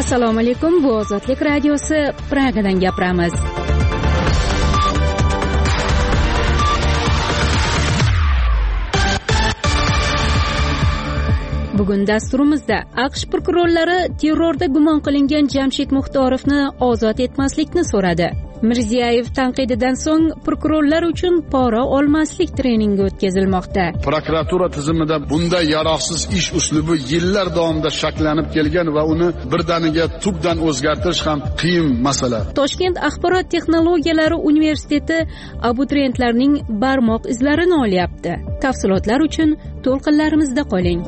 Assalomu alaykum, bu Ozodlik radiosi, Pragadan gapiramiz. Bugun dasturimizda AQSh prokurorlari terrorda gumon qilingan Jamshid Muxtorovni ozod etmaslikni so'radi. Mirziyoyev tanqididan so'ng prokurorlar uchun pora olmaslik treningi o'tkazilmoqda. Prokuratura tizimida bunday yaroqsiz ish uslubi yillar davomida shakllanib kelgan va uni birdaniga tubdan o'zgartirish ham qiyin masala. Toshkent axborot texnologiyalari universiteti abituriyentlarning barmoq izlarini olyapti. Tafsilotlar uchun to'lqinlarimizda qoling.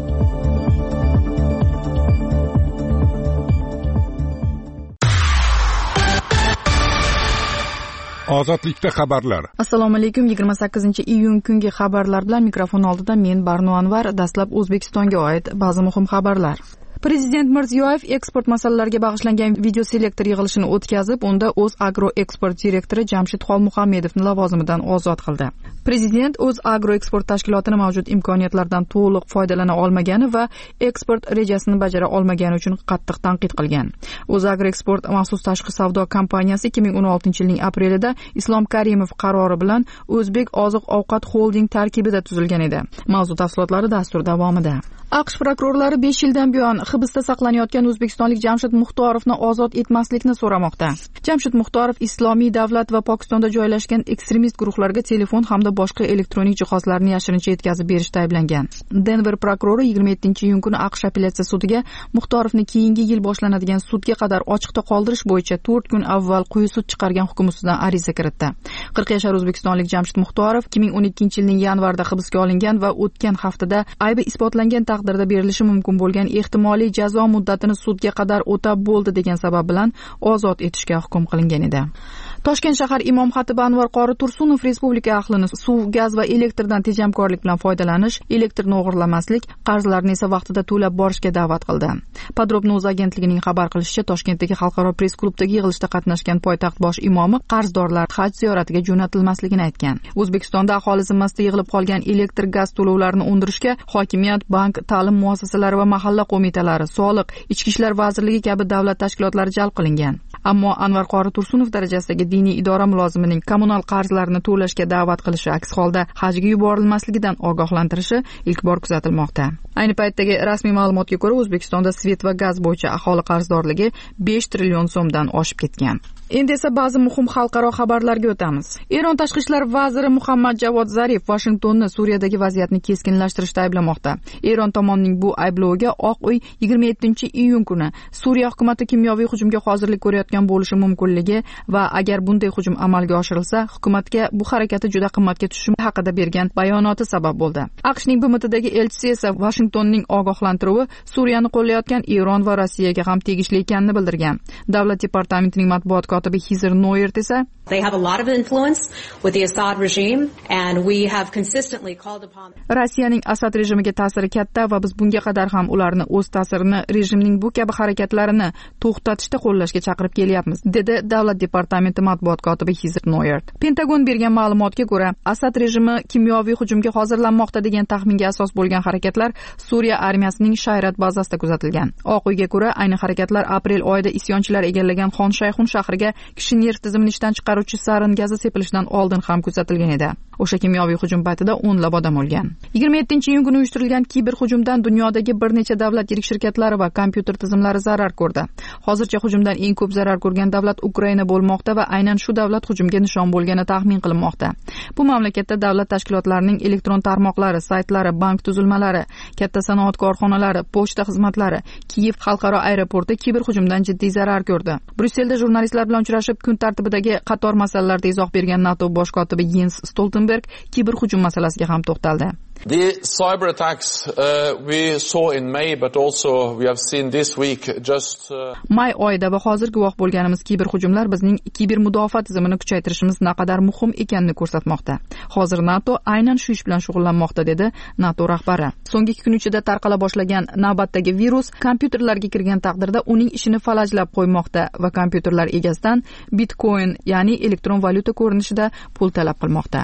Ozodlikda xabarlar. Assalomu alaykum. 28-iyun kungi xabarlar bilan mikrofon oldida men Barno Anvar. Dastlab O'zbekistonga oid ba'zi muhim xabarlar. Prezident Mirziyoyev eksport masalalariga bag'ishlangan video selektor yig'ilishini o'tkazib, unda O'zagro eksport direktori Jamshid Xolmuhammedovni lavozimidan ozod qildi. Prezident O'zagro eksport tashkilotini mavjud imkoniyatlardan to'liq foydalana olmagani va eksport rejasini bajara olmagani uchun qattiq tanqid qilgan. O'zagro eksport maxsus tashqi savdo kompaniyasi 2016-yilning aprelida Islom Karimov qarori bilan O'zbek oziq-ovqat holding tarkibida tuzilgan edi. Mavzu tafsilotlari dastur davomida. AQSh prokurorlari 5 yildan buyon hibsda saqlanayotgan o'zbekistonlik Jamshid Muxtorovni ozod etmaslikni so'ramoqda. Jamshid Muxtorov Islomiy davlat va Pokistonda joylashgan ekstremist guruhlarga telefon hamda boshqa elektronik jihozlarni yashirincha yetkazib berishda ayblangan. Denver prokurori 27-iyun kuni AQSh apellyatsiya sudiga Muxtorovni keyingi yil boshlanadigan sudga qadar ochiqda qoldirish bo'yicha 4 kun avval quyi sud chiqargan hukm ustidan ariza kiritdi. 40 yoshli o'zbekistonlik Jamshid Muxtorov 2012-yilning yanvarida hibsga olingan va o'tgan haftada aybi isbotlangan taqdirda berilishi mumkin bo'lgan ehtimoliy jazo muddatini sudga qadar o'tab bo'ldi degan sabab bilan ozod etishga hukm qilingan edi. Toshkent shahar imom xatibi Anvar qori Tursunov respublika ahlini suv, gaz va elektrdan tejamkorlik bilan foydalanish, elektrni o'g'irlamaslik, qarzlarni esa vaqtida to'lab borishga da'vat qildi. Podrobno'z agentligining xabar qilishicha, Toshkentdagi xalqaro press klubdagi yig'ilishda qatnashgan poytaxt bosh imomi qarzdorlar haj ziyoratiga jo'natilmasligini aytgan. O'zbekistonda aholi zimmasida yig'ilib qolgan elektr gaz to'lovlarini undirishga hokimiyat, bank, ta'lim muassasalari va mahalla qo'mitalari, soliq, ichki ishlar vazirligi kabi davlat tashkilotlari jalb qilingan. Ammo Anvar qori Tursunov darajasidagi diniy idora mulozimining kommunal qarzlarini to'lashga da'vat qilishi, aks holda hajga yuborilmasligidan ogohlantirishi ilk bor kuzatilmoqda. Ayni paytdagi rasmiy ma'lumotga ko'ra, O'zbekistonda svet va gaz bo'yicha aholi qarzdorligi 5 trillion so'mdan oshib ketgan. Endi esa ba'zi muhim xalqaro xabarlarga o'tamiz. Eron tashqi ishlar vaziri Muhammad Javod Zarif Vashingtonni Suriyadagi vaziyatni keskinlashtirishda ayblamoqda. Eron tomonining bu aybloviga Oq uy 27-iyun kuni Suriya hukumati kimyoviy hujumga hozirlik ko'rayotgan bo'lishi mumkinligi va agar bunday hujum amalga oshirilsa, hukumatga bu harakati juda qimmatga tushishi haqida bergan bayonoti sabab bo'ldi. AQShning BMTdagi elchisi esa Vashingtonning ogohlantiruvi Suriyani qo'llayotgan Eron va Rossiyaga ham tegishli ekanini bildirgan. Davlat departamentining matbuot kotibi Hizr Noyert esa They have a lot of influence with the Assad regime and we have consistently called upon Rossiyaning Asad rejimiga ta'siri katta va biz bunga qadar ham ularni o'z ta'sirini rejimning bu kabi harakatlarini to'xtatishda qo'llashga chaqirib kelyapmiz, dedi davlat departamenti matbuot kotibi Hizr Noyert. Pentagon bergan ma'lumotga ko'ra, Asad rejimi kimyoviy hujumga hozirlanmoqda degan taxminga asos bo'lgan harakatlar Suriya armiyasining Shayrat bazasida kuzatilgan. Oq uyga ko'ra, ayni harakatlar aprel oyida isyonchilar egallagan Xon Shayxun shahriga kishi nerv tizimini ishdan chiqaruvchi sarin gazi sepilishidan oldin ham kuzatilgan edi. O'sha kimyoviy hujum paytida o'nlab odam o'lgan. 27-iyun kuni uyushtirilgan kiber hujumdan dunyodagi bir necha davlat yirik shirkatlari va kompyuter tizimlari zarar ko'rdi. Hozircha hujumdan eng ko'p zarar ko'rgan davlat Ukraina bo'lmoqda va aynan shu davlat hujumga nishon bo'lgani taxmin qilinmoqda. Bu mamlakatda davlat tashkilotlarining elektron tarmoqlari, saytlari, bank tuzilmalari, katta sanoat korxonalari, pochta xizmatlari, Kiyev xalqaro aeroporti kiber hujumdan jiddiy zarar ko'rdi. Bryusselda jurnalistlar bilan uchrashib, kun tartibidagi qator masalalarda izoh bergan NATO bosh kotibi Jens Stoltenberg kiber hujum masalasiga ham to'xtaldi. The cyber attacks we saw in May, but also we have seen this week just May oyida va hozir guvoh bo'lganimiz kiber hujumlar bizning kiber mudofaa tizimini kuchaytirishimiz naqadar muhim ekanini ko'rsatmoqda. Hozir NATO aynan shu ish bilan shug'ullanmoqda, dedi NATO rahbari. So'nggi 2 kun ichida tarqala boshlagan navbatdagi virus kompyuterlarga kirgan taqdirda uning ishini falajlab qo'ymoqda va kompyuterlar egasidan Bitcoin, ya'ni elektron valyuta ko'rinishida pul talab qilmoqda.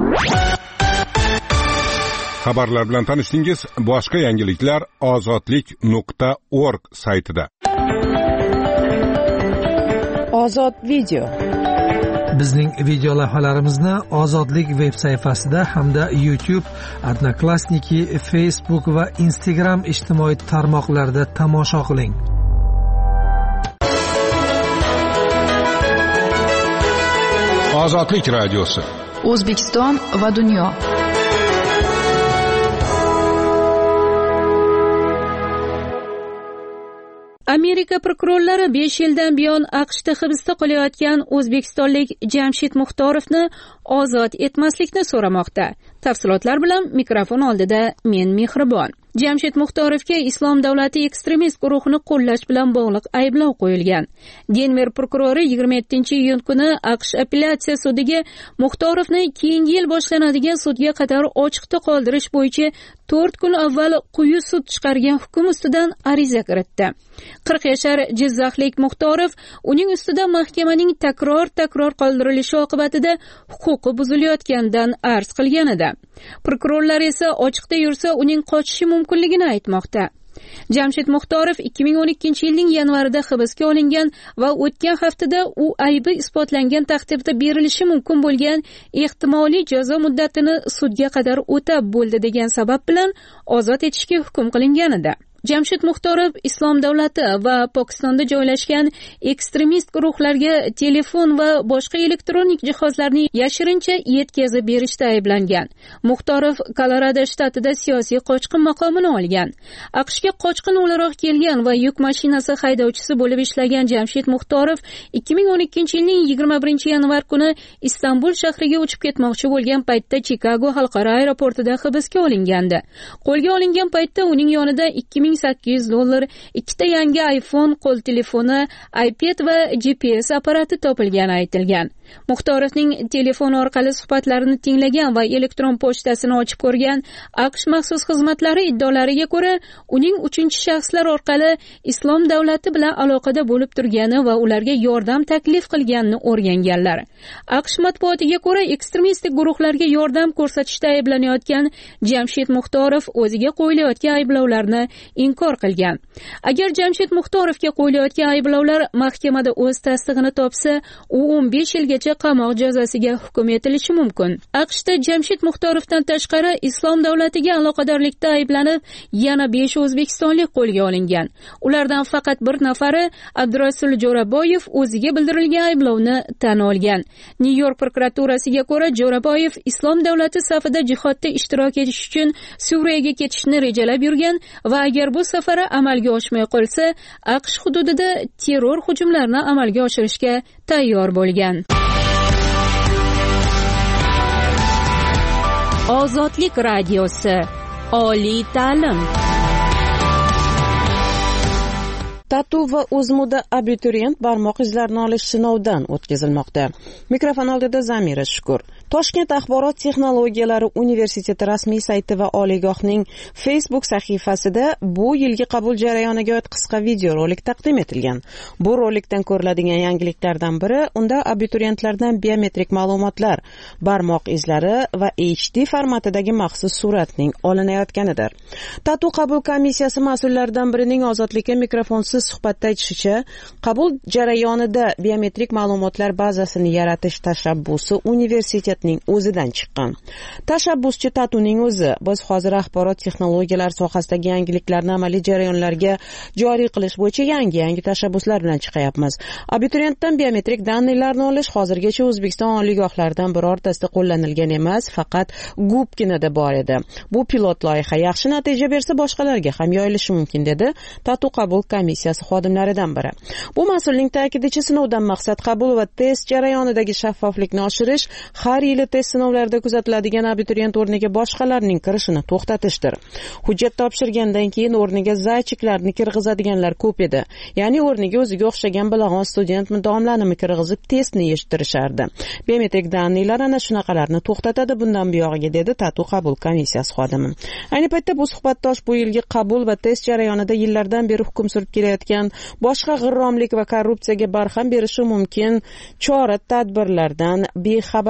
Xabarlar bilan tanishdingiz. Boshqa yangiliklar ozodlik.org saytida. Ozod video. Bizning video lavhalarimizni Ozodlik veb sayfasida hamda YouTube, Odnoklassniki, Facebook va Instagram ijtimoiy tarmoqlarida tomosha qiling. Ozodlik radiosi. O'zbekiston va dunyo. Amerika prokurorlari 5 yildan buyon AQShda hibsda qolayotgan o'zbekistonlik Jamshid Muxtorovni ozod etmaslikni so'ramoqda. Tafsilotlar bilan mikrofon oldida men Mehribon. Jamshid Muxtorovga Islom davlati ekstremist guruhini qo'llash bilan bog'liq ayblov qo'yilgan. Denver prokurori 27-iyun kuni AQSh apellyatsiya sudiga Muxtorovni keyingi yil boshlanadigan sudga qadar ochiqda qoldirish bo'yicha 4 kun avval quyi sud chiqargan hukm ustidan ariza kiritdi. 40 yashar jizzaxlik Muxtorov uning ustida mahkamaning takror qoldirilishi oqibatida huquqi buzilayotganidan arz qilgan edi. Prokurorlar esa ochiqda yursa uning qochishi mumkinligini aytmoqda. Jamshid Muxtorov 2012-yilning yanvarida hibsga olingan va o'tgan haftada u aybi isbotlangan taqdirda berilishi mumkin bo'lgan ehtimoliy jazo muddatini sudga qadar o'tab bo'ldi degan sabab bilan ozod etishga hukm qilingan edi. Jamshid Muxtorov Islom davlati va Pokistonda joylashgan ekstremist guruhlarga telefon va boshqa elektronik jihozlarni yashirincha yetkazib berishda ayblangan. Muxtorov Kolorado shtatida siyosiy qochqin maqomini olgan. AQShga qochqin o'laroq kelgan va yuk mashinasi haydovchisi bo'lib ishlagan Jamshid Muxtorov 2012-yilning 21-yanvar kuni Istanbul shahriga uchib ketmoqchi bo'lgan paytda Chikago xalqaro aeroportida hibsga olingandi. Qo'lga olingan paytda uning yonida $2800, ikkita yangi iPhone qo'l telefoni, iPad va GPS apparati topilgani aytilgan. Muxtorovning telefon orqali suhbatlarini tinglagan va elektron pochtasini ochib ko'rgan AQSh maxsus xizmatlari iddaolariga ko'ra, uning 3-shaxslar orqali Islom davlati bilan aloqada bo'lib turgani va ularga yordam taklif qilganini o'rganganlar. AQSh matbuotiga ko'ra, ekstremistik guruhlarga yordam ko'rsatishda ayblanayotgan Jamshid Muxtorov o'ziga qo'yilayotgan ayblovlarni inkor qilgan. Agar Jamshid Muxtorovga qo'yilayotgan ayblovlar mahkamada o'z tasdig'ini topsa, u 15 yilga qamoq jazosiga hukm etilishi mumkin. AQShda Jamshid Muxtorovdan tashqari Islom davlatiga aloqadorlikda ayblanib yana 5 o'zbekistonlik qo'lga olingan. Ulardan faqat bir nafari Abdurasul Jo'raboyev o'ziga bildirilgan ayblovni tan olgan. Nyu-York prokuraturasiga ko'ra, Jo'raboyev Islom davlati safida jihodda ishtirok etish uchun Suriyaga ketishni rejalab yurgan va agar bu safari amalga oshmay qolsa, AQSh hududida terror hujumlarini amalga oshirishga tayyor bo'lgan. Ozodlik radiosi. Oliy ta'lim. TATU va O'zMUda abituriyent barmoq izlarini olish sinovdan o'tkazilmoqda. Mikrofon oldida Zamira Shukur. Toshkent axborot texnologiyalari universiteti rasmiy sayti va oliygohning Facebook sahifasida bu yilgi qabul jarayoniga oid qisqa videorolik taqdim etilgan. Bu rolikdan ko'riladigan yangiliklardan biri unda abituriyentlardan biometrik ma'lumotlar, barmoq izlari va HD formatidagi maxsus suratning olinayotganidir. TATU qabul komissiyasi mas'ullaridan birining Ozodlikka mikrofonsiz suhbatda aytishicha, qabul jarayonida biometrik ma'lumotlar bazasini yaratish tashabbusi universitetning o'zidan chiqqan. Tashabbuschi TATUning o'zi. Biz hozir axborot texnologiyalari sohasidagi yangiliklarni amaliy jarayonlarga joriy qilish bo'yicha yangi tashabbuslar bilan chiqyapmiz. Abituriyentdan biometrik daniylarni olish hozirgacha O'zbekiston oliygohlaridan birortasida qo'llanilgan emas, faqat GUPkinada bor edi. Bu pilot loyiha yaxshi natija bersa boshqalarga ham yoyilishi mumkin, dedi TATU qabul komissiyasi xodimlaridan biri. Bu mas'ulning ta'kidicha, sinovdan maqsad qabul va test jarayonidagi shaffoflikni oshirish, har yili test sinovlarida kuzatiladigan abituriyent o'rniga boshqalarning kirishini to'xtatishdir. Hujjat topshirgandan keyin o'rniga zaychiklarni kirgizadiganlar ko'p edi. Ya'ni o'rniga o'ziga o'xshagan bilag'on student domlanimi kirgizib testni eshittirishardi. Biometrik daniylar ana shunaqalarni to'xtatadi bundan buyog'iga, dedi TATU qabul komissiyasi xodimi. Ayni paytda bu suhbatdosh bu yilgi qabul va test jarayonida yillardan beri hukm surib kelayotgan boshqa g'irromlik va korrupsiyaga barham berishi mumkin chora-tadbirlardan bexabarligini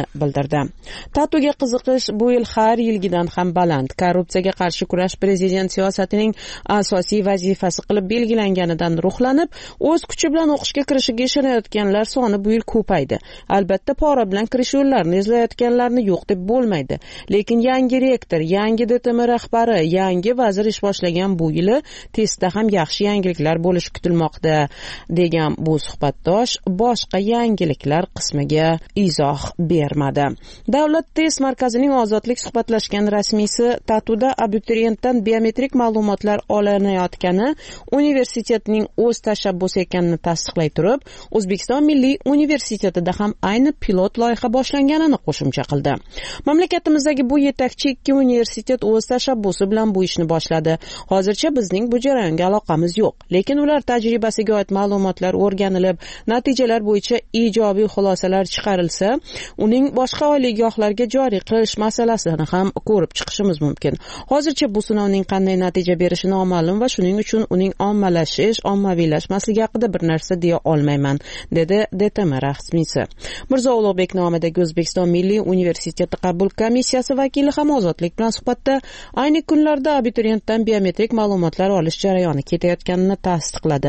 bildirdi. TATUga qiziqish bu yil har yilgidan ham baland. Korrupsiyaga qarshi kurash prezident siyosatining asosiy vazifasi qilib belgilanganidan ruhlanib, o'z kuchi bilan o'qishga kirishiga ishonayotganlar soni bu yil ko'paydi. Albatta, pora bilan kirish yo'llarini izlayotganlarni yo'q deb bo'lmaydi. Lekin yangi rektor, yangi DTM rahbari, yangi vazir ish boshlagan bu yili testda ham yaxshi yangiliklar bo'lishi kutilmoqda, degan bu suhbatdosh boshqa yangiliklar qismiga izoh bermadi. Davlat test markazining Ozodlik suhbatlashgan rasmiysi TATUda abituriyentdan biometrik ma'lumotlar olinayotgani universitetning o'z tashabbusi ekanini tasdiqlay turib, O'zbekiston Milliy universitetida ham ayni pilot loyiha boshlanganini qo'shimcha qildi. Mamlakatimizdagi bu yetakchi ikki universitet o'z tashabbusi bilan bu ishni boshladi. Hozircha bizning bu jarayonga aloqamiz yo'q, lekin ular tajribasiga oid ma'lumotlar o'rganilib, natijalar bo'yicha ijobiy xulosalar chiqarilsa, uning boshqa oliygohlarga joriy qilish masalasini ham ko'rib chiqishimiz mumkin. Hozircha bu sinovning qanday natija berishi noma'lum va shuning uchun uning ommaviylashmasligi haqida bir narsa deya olmayman, dedi DTM rasmiysi. Mirzo Ulug'bek nomidagi O'zbekiston Milliy universiteti qabul komissiyasi vakili ham Ozodlik bilan suhbatda ayni kunlarda abituriyentdan biometrik ma'lumotlar olish jarayoni ketayotganini tasdiqladi.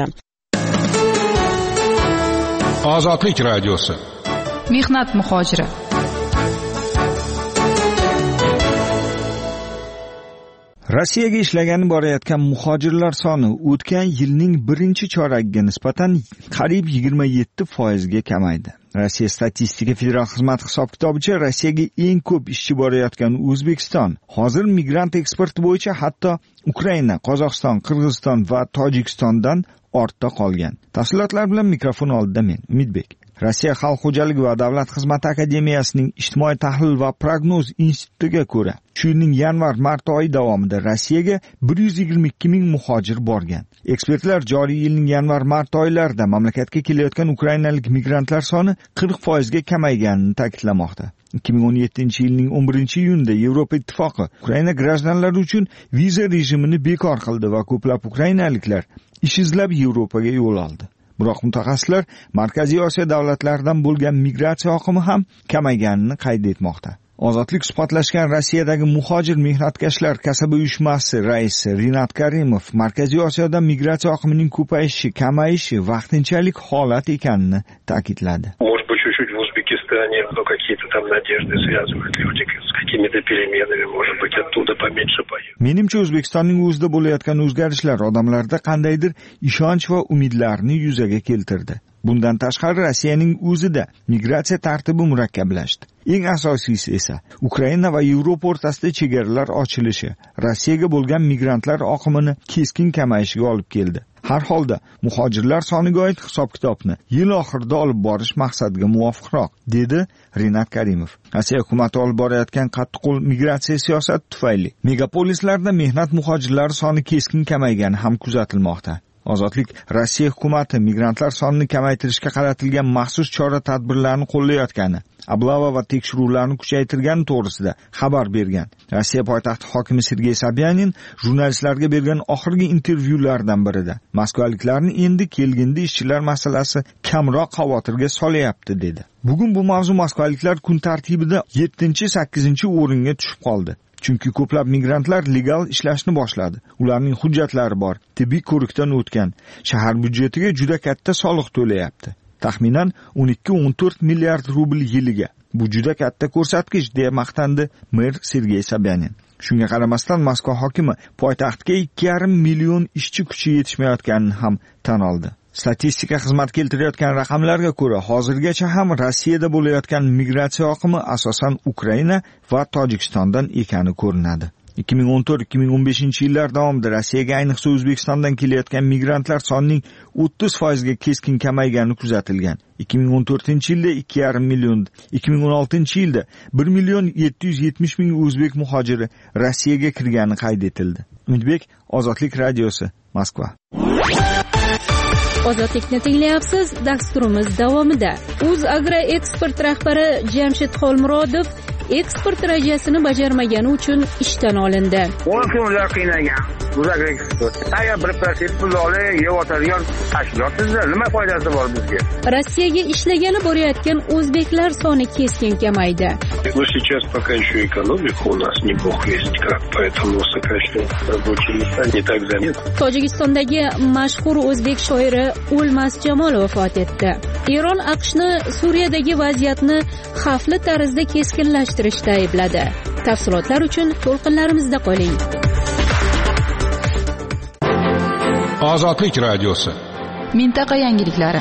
Ozodlik radiosi. Mehnat muhojiri. Rossiyaga ishlagani borayotgan muhojirlar soni o'tgan yilning birinchi choragiga nisbatan qariyb 27% ga kamaydi. Rossiya statistika federal xizmati hisob-kitobicha Rossiyaga eng ko'p ishchi borayotgan O'zbekiston hozir migrant eksporti bo'yicha hatto Ukraina, Qozog'iston, Qirg'iziston va Tojikistondan ortda qolgan. Tafsilotlar bilan mikrofon oldida men, Umidbek. Rossiya Xalq xo'jaligi va davlat xizmati akademiyasining ijtimoiy tahlil va prognoz institutiga ko'ra, shu yilning yanvar-mart oyi davomida Rossiyaga 122 ming muhojir borgan. Ekspertlar joriy yilning yanvar-mart oylarida mamlakatga kelayotgan ukrainalik migrantlar soni 40% ga kamayganini ta'kidlamoqda. 2017-yilning 11-iyunida Yevropa ittifoqi Ukraina grajdanlari uchun viza rejimini bekor qildi va ko'plab ukrainaliklar ish izlab Yevropaga yo'l oldi. Biroq mutaxassislar Markaziy Osiyo davlatlaridan bo'lgan migratsiya oqimi ham kamayganini qayd etmoqda. Ozodlik suhbatlashgan Rossiyadagi muhojir mehnatkashlar kasaba uyushmasi raisi Rinat Karimov Markaziy Osiyoda migratsiya oqimining ko'payishi, kamayishi vaqtinchalik holat ekanini ta'kidladi. Но какие-то там надежды связывают люди с какими-то переменами, может быть, оттуда поменьше поедут. Menimcha O'zbekistonning o'zida bo'layotgan o'zgarishlar odamlarda qandaydir ishonch va umidlarni yuzaga keltirdi. Bundan tashqari Rossiyaning o'zida migratsiya tartibi murakkablashdi. Eng asosiysi esa Ukraina va Yevropa o'rtasida chegaralar ochilishi Rossiyaga bo'lgan migrantlar oqimini keskin kamayishiga olib keldi. Har holda muhojirlar soniga oid hisob-kitobni yil oxirida olib borish maqsadiga muvofiqroq, dedi Rinat Karimov. Rossiya hukumati olib borayotgan qattiqqo'l migratsiya siyosati tufayli megapolislarda mehnat muhojirlari soni keskin kamaygani ham kuzatilmoqda. Ozodlik Rossiya hukumati migrantlar sonini kamaytirishga qaratilgan maxsus chora-tadbirlarni qo'llayotgani, ablava va tekshiruvlarni kuchaytirgani to'g'risida xabar bergan. Rossiya poytaxti hokimi Sergey Sobyanin jurnalistlarga bergan oxirgi intervyulardan birida moskvaliklarni endi kelgindi ishchilar masalasi kamroq xavotirga solyapti dedi. Bugun bu mavzu moskvaliklar kun tartibida 7-8 o'ringa tushib qoldi. Chunki ko'plab migrantlar legal ishlashni boshladi. Ularning hujjatlari bor, tibbiy ko'rikdan o'tgan, shahar byudjetiga juda katta soliq to'layapti. Taxminan 12-14 milliard rubl yiliga. Bu juda katta ko'rsatkich, deya maqtandi mer Sergey Sobyanin. Shunga qaramasdan Moskva hokimi poytaxtga 2,5 million ishchi kuchi yetishmayotganini ham tan oldi. Statistika xizmati keltirayotgan raqamlarga ko'ra, hozirgacha ham Rossiyada bo'layotgan migratsiya oqimi asosan Ukraina va Tojikistondan ekani ko'rinadi. 2014-2015 yillar davomida Rossiyaga, ayniqsa O'zbekistondan kelayotgan migrantlar sonining 30% ga keskin kamaygani kuzatilgan. 2014-yilda 2,5 million, 2016-yilda 1,770,000 o'zbek muhojiri Rossiyaga kirgani qayd etildi. Umidbek, Ozodlik radiosi, Moskva. Ozodlikni tinglayapsiz. Dasturimiz davomida UzAgro eksport rahbari Jamshid Xolmurodov eksport rejasini bajarmagani uchun ishdan olindi. 10 kun ular qiynagan. Uzak eksport. Tayyor 1% pul olib yeyotadigan tashkilotda nima foydasi bor bizga? Rossiyaga ishlagani borayotgan o'zbeklar soni keskin kamaydi. Но сейчас пока еще экономика у нас не бог весть как, поэтому сокращение рабочие места не так заметно. Tojikistondagi mashhur o'zbek shoiri O'lmas Jamol vafot etdi. Eron AQShni Suriyadagi vaziyatni xavfli tarzda keskinlashtirishda aybladi. Tafsilotlar uchun to'lqinlarimizda qoling. Ozodlik radiosi. Mintaqa yangiliklari.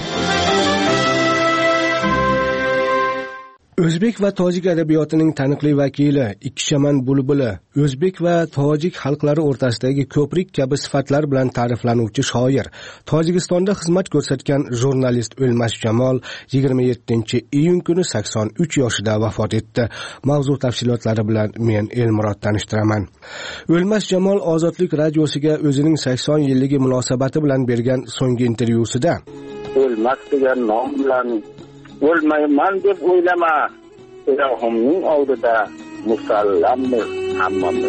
O'zbek va tojik adabiyotining taniqli vakili, ikkichaman bulbuli, o'zbek va tojik xalqlari o'rtasidagi ko'prik kabi sifatlar bilan ta'riflanuvchi shoir, Tojikistonda xizmat ko'rsatgan jurnalist O'lmas Jamol 27-iyun kuni 83 yoshida vafot etdi. Mavzu tafsilotlari bilan men Elmurod tanishtiraman. O'lmas Jamol Ozodlik radiosiga o'zining 80 yilligi munosabati bilan bergan so'nggi intervyusida O'lmas degan nom bilan o'lmayman deb o'ylama, Ilohimning oldida musallammiz hammamiz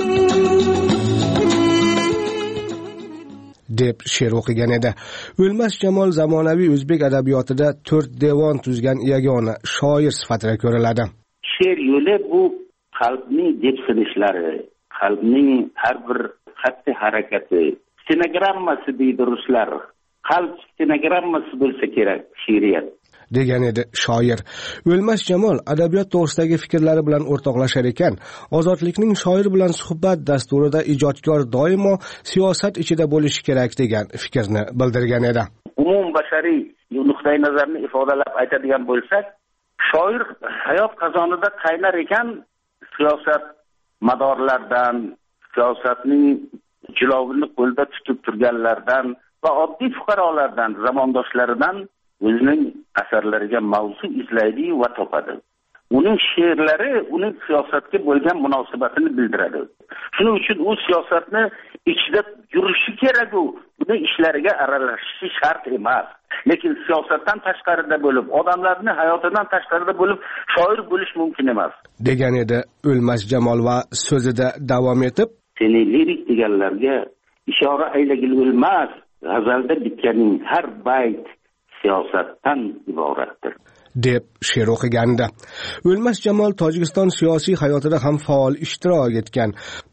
deb she'r o'qigan edi. O'lmas Jamol zamonaviy o'zbek adabiyotida 4 devon tuzgan yagona shoir sifatida ko'riladi. She'r yo'li bu qalbning depsinishlari, qalbning har bir xatti harakati, stenogrammasi deydi ruslar. Qalb stenogrammasi bo'lsa kerak she'riyat degan edi shoir. O'lmas Jamol adabiyot to'g'risidagi fikrlari bilan o'rtoqlashar ekan, Ozodlikning shoir bilan suhbat dasturida ijodkor doimo siyosat ichida bo'lishi kerak degan fikrni bildirgan edi. Umum bashariy nuqtai nazarni ifodalab aytadigan bo'lsak, shoir hayot qazonida qaynar ekan, siyosat madorlardan, siyosatning jilovini qo'lda tutib turganlardan va oddiy fuqarolardan, zamondoshlaridan o'zining asarlariga mavzu izlaydi va topadi. Uning she'rlari uning siyosatga bo'lgan munosabatini bildiradi. Shuning uchun u siyosatni ichida yurishi kerak, uni ishlariga aralashishi shart emas. Lekin siyosatdan tashqarida bo'lib, odamlarning hayotidan tashqarida bo'lib shoir bo'lish mumkin emas degan edi O'lmas Jamol va so'zida davom etib, seni lirik deganlarga ishora aylagil bo'lmas, g'azalda bitganing har bayt siyosatdan iboratdir deb she'r o'qigandi. O'lmas Jamol Tojikiston siyosiy hayotida ham faol ishtirok etgan.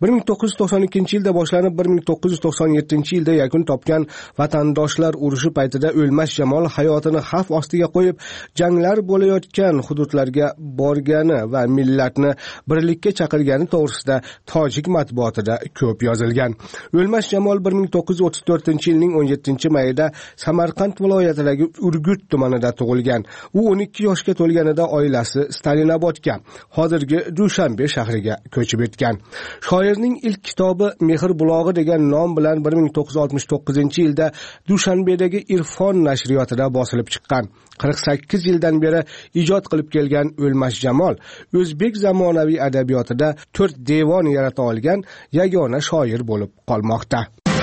1992-yilda boshlanib 1997-yilda yakun topgan vatandoshlar urushi paytida O'lmas Jamol hayotini xavf ostiga qo'yib, janglar bo'layotgan hududlarga borgani va millatni birlikka chaqirgani to'g'risida tojik matbuotida ko'p yozilgan. O'lmas Jamol 1934-yilning 17-mayida Samarqand viloyatidagi Urgut tumanida tug'ilgan. U 12 yoshga to'lganida oilasi Stalinobodga, hozirgi Dushanbe shahriga ko'chib o'tgan. Shoirning ilk kitobi Mehr bulog'i degan nom bilan 1969-yilda Dushanbedagi Irfon nashriyotida bosilib chiqqan. 48 yildan beri ijod qilib kelgan O'lmas Jamol o'zbek zamonaviy adabiyotida 4 devon yarata olgan yagona shoir bo'lib qolmoqda.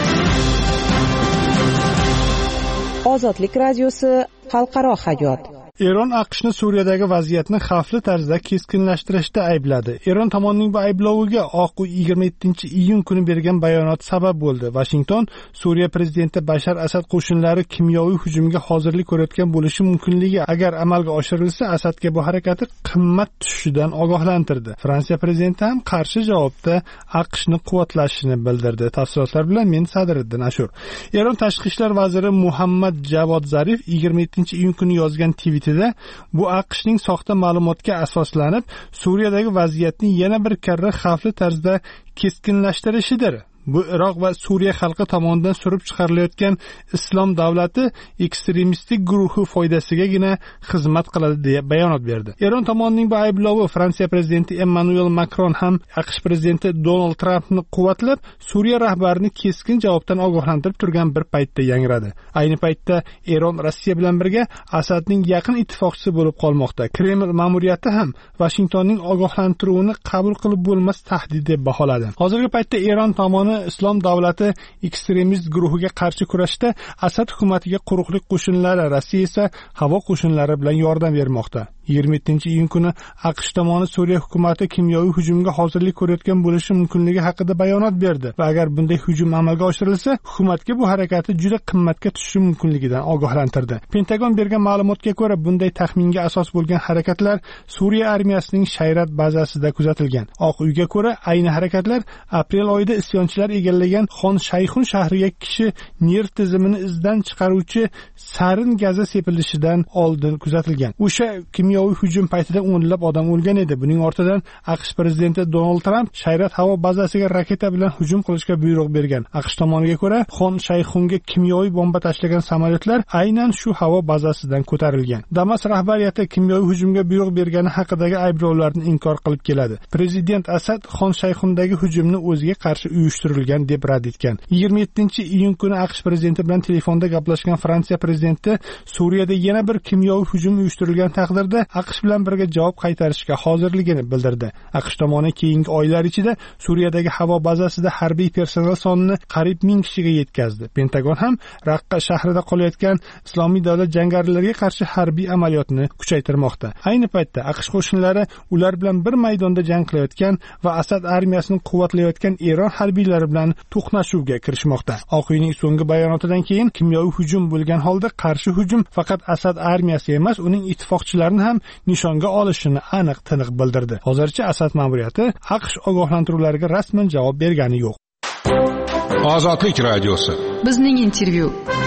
Ozodlik radiosi xalqaro hayot. Eron AQShni Suriyadagi vaziyatni xavfli tarzda keskinlashtirishda aybladi. Eron tomonining bu aybloviga Oq uy 27-iyun kuni bergan bayonot sabab bo'ldi. Washington Suriya prezidenti Bashar Asad qo'shinlari kimyoviy hujumga hozirlik ko'rayotgan bo'lishi mumkinligi agar amalga oshirilsa Asadga bu harakati qimmat tushishidan ogohlantirdi. Fransiya prezidenti ham qarshi javobda AQShni quvvatlashini bildirdi. Tafsilotlar bilan men Sadriddin Ashur. Eron tashqi ishlar vaziri Muhammad Javod Zarif 27-iyun kuni yozgan tweetida bu AQShning soxta ma'lumotga asoslanib Suriyadagi vaziyatni yana bir karra xavfli tarzda keskinlashtirishidir. Bu Iroq va Suriya xalqi tomonidan surib chiqarilayotgan islom davlati ekstremistik guruhi foydasigagina xizmat qiladi deya bayonot berdi. Eron tomonining bu ayblovi Fransiya prezidenti Emmanuel Macron ham AQSh prezidenti Donald Trumpni quvvatlab, Suriya rahbarini keskin javobdan ogohlantirib turgan bir paytda yangradi. Ayni paytda Eron Rossiya bilan birga Asadning yaqin ittifoqchisi bo'lib qolmoqda. Kreml ma'muriyati ham Washingtonning ogohlantiruvini qabul qilib bo'lmas tahdid deb baholadi. Hozirgi paytda Eron tomoni islom davlati ekstremist guruhiga qarshi kurashda Asad hukumatiga quruqlik qo'shinlari, Rossiya esa havo qo'shinlari bilan yordam bermoqda. 27-iyun kuni AQSh tomoni Suriya hukumati kimyoviy hujumga hozirlik ko'rayotgan bo'lishi mumkinligi haqida bayonot berdi va agar bunday hujum amalga oshirilsa, hukumatga bu harakati juda qimmatga tushishi mumkinligidan ogohlantirdi. Pentagon bergan ma'lumotga ko'ra, bunday taxminga asos bo'lgan harakatlar Suriya armiyasining Shayrat bazasida kuzatilgan. Oq uyga ko'ra, ayni harakatlar aprel oyida isyonchilar egallagan Xon Shayxun shahriga kishi nerv tizimini izdan chiqaruvchi sarin gazi sepilishidan oldin kuzatilgan. O'sha kimyoviy hujum paytida o'nlab odam o'lgan edi. Buning ortidan AQSh prezidenti Donald Trump Shayrat havo bazasiga raketa bilan hujum qilishga buyruq bergan. AQSh tomoniga ko'ra, Xon Shayxunga kimyoviy bomba tashlagan samolyotlar aynan shu havo bazasidan ko'tarilgan. Damas rahbariyati kimyoviy hujumga buyruq bergani haqidagi ayblovlarni inkor qilib keladi. Prezident Asad Xon Shayxundagi hujumni o'ziga qarshi uyushtirilgan deb rad etgan. 27-iyun kuni AQSh prezidenti bilan telefonda gaplashgan Fransiya prezidenti Suriyada yana bir kimyoviy hujum uyushtirilgan taqdirda AQSh bilan birga javob qaytarishga hozirligini bildirdi. AQSh tomoni keyingi oylar ichida Suriyadagi havo bazasida harbiy personal sonini qariyb 1000 kishiga yetkazdi. Pentagon ham Raqqa shahrida qolayotgan Islomiy davlat jangarilariga qarshi harbiy amaliyotni kuchaytirmoqda. Ayni paytda AQSh qo'shinlari ular bilan bir maydonda jang qilayotgan va Asad armiyasini quvvatlayotgan Eron harbiylari bilan to'qnashuvga kirishmoqda. Oq uyning so'nggi bayonotidan keyin kimyoviy hujum bo'lgan holda qarshi hujum faqat Asad armiyasi emas, uning ittifoqchilarini ham nishonga olishini aniq-tiniq bildirdi. Hozircha Asad ma'muriyati AQSh ogohlantiruvlariga rasman javob bergani yo'q. Ozodlik radiosi. Bizning intervyu.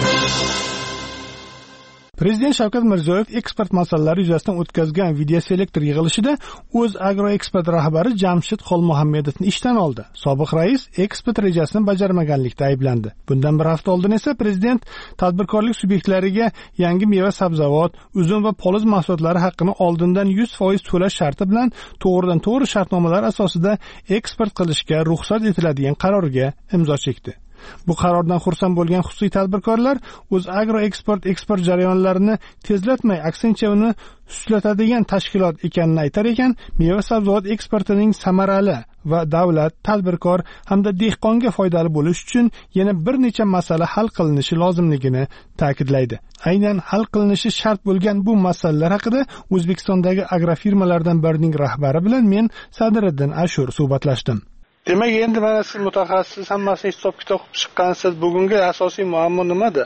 Prezident Shavkat Mirziyoyev eksport masalalari yuzasidan o'tkazgan videoselektor yig'ilishida o'z agroeksport rahbari Jamshid Xolmuhammedovni ishdan oldi. Sobiq rais eksport rejasini bajarmaganlikda ayblandi. Bundan bir hafta oldin esa prezident tadbirkorlik subyektlariga yangi meva-sabzavot, uzum va poliz mahsulotlari haqqini oldindan 100% to'lash sharti bilan to'g'ridan-to'g'ri shartnomalar asosida eksport qilishga ruxsat etiladigan qarorga imzo chekdi. Bu qarordan xursand bo'lgan xususiy tadbirkorlar o'z agroeksport jarayonlarini tezlatmay, aksincha uni suslatadigan tashkilot ekanini aytar ekan, meva-sabzavot eksportining samarali va davlat, tadbirkor hamda dehqonga foydali bo'lish uchun yana bir necha masala hal qilinishi lozimligini ta'kidlaydi. Aynan hal qilinishi shart bo'lgan bu masalalar haqida O'zbekistondagi agrofirmalardan birining rahbari bilan men Sadiriddin Ashur suhbatlashdim. Demak, endi mana siz mutaxassis, hammasini hisob-kitob qilib chiqqansiz. Bugungi asosiy muammo nimada?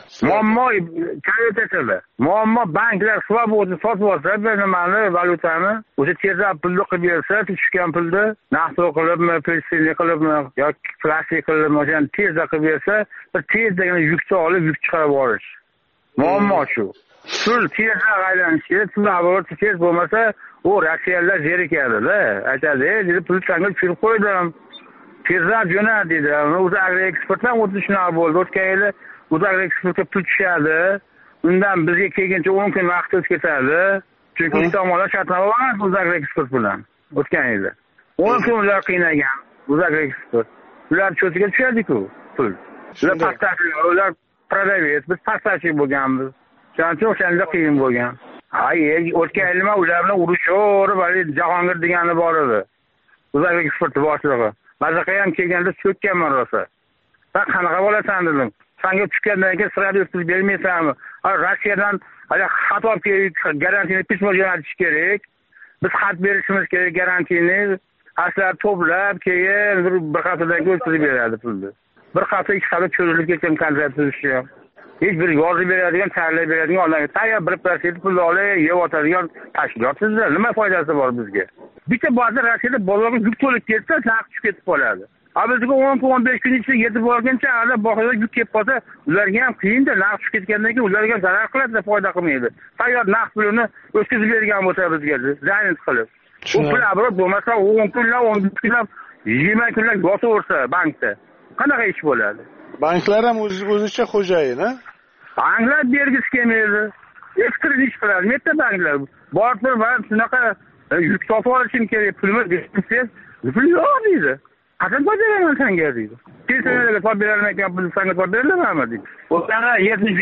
Muammo banklar svobodni sotib olsa, bir nimani valyutani o'sha tezroq pulni qilib bersa, tushgan pulni naqd qilibmi, pensiya qilibmi yoki plastik qilibmi, o'shani tezroq qilib bersa, bir tezdagina yukni olib, yuk chiqarib olish. Muammo shu. Pul tezroq aylanishi, pul tez bo'lmasa, u rossiyaliklar zerikadi-da. Aytadi, "Dedi, pul tanga tushirib qo'ydim. Tezroq jo'nar" dedi. O'zi agroeksportdan o'tdi shunaqa bo'ldi. O'tgan yili o'zi agroeksportga pul tushadi. Undan bizga kelguncha 10 kun vaqt o'tib ketadi. Chunki ikki tomonlar shartnoma bor o'zi agroeksport bilan. O'tgan yili 10 kun ular qiynagan o'zi agroeksport. Ular cho'tiga tushadi-ku pul. Ular paxtachilar, ular prodavet, biz paxtachi bo'lganmiz. Shuning o'shanda qiyin bo'lgan. O'tgan yil ular bilan urushib, Jahongir degani bor edi. O'zi agroeksport boshlig'i. Mazaqqa ham kelganda cho'kkanman rosa. "Sen qanaqa bo'lasan?" dedim. "Senga tushgandan keyin sirada o'tkazib bermaysanmi? Rossiyadan xat olib kelib, garantiyani pismo jo'natish kerak. Biz xat berishimiz kerak, garantiyani aslar to'plab, keyin bir haftadan keyin o'tkazib beradi pulni. Bir hafta, ikki hafta cho'zilib ketgan kontrakt tuzishi ham. Hech bir yozib beradigan, tayyorlab beradigan odamga tayyor 1% pulni olib, yeb o'tadigan tashkilot sizlar. Nima foydasi bor bizga? Bitta ba'zi Rossiyada bozorga yuk to'lib ketsa, narx tushib ketib qoladi. Bizga 10-15 kun ichida yetib borguncha, bozorga yuk kelib qolsa, ularga ham qiyin-da, narx tushib ketgandan keyin ularga zarar qiladi, foyda qilmaydi. Tayyor narx pulini o'tkazib bergan bo'lsa bizga, zayin qilib. U pul abrot bo'lmasa, 10 kunlab, 15 kunlab, 20 kunlab yotaversa bankda, qanaqa ish bo'ladi? Banklar ham o'zicha xo'jayin, a? Banklar bergisi kelmaydi. Ekstrin ish qiladi. Netta banklar borib shunaqa yuk topib olishim kerak, pulni bersangiz, pul yo'q deydi. Qachon beraman senga deydi. Pensiyalarga topib berolmayotgan pulni senga topib berilamanmi deydi. O'shanga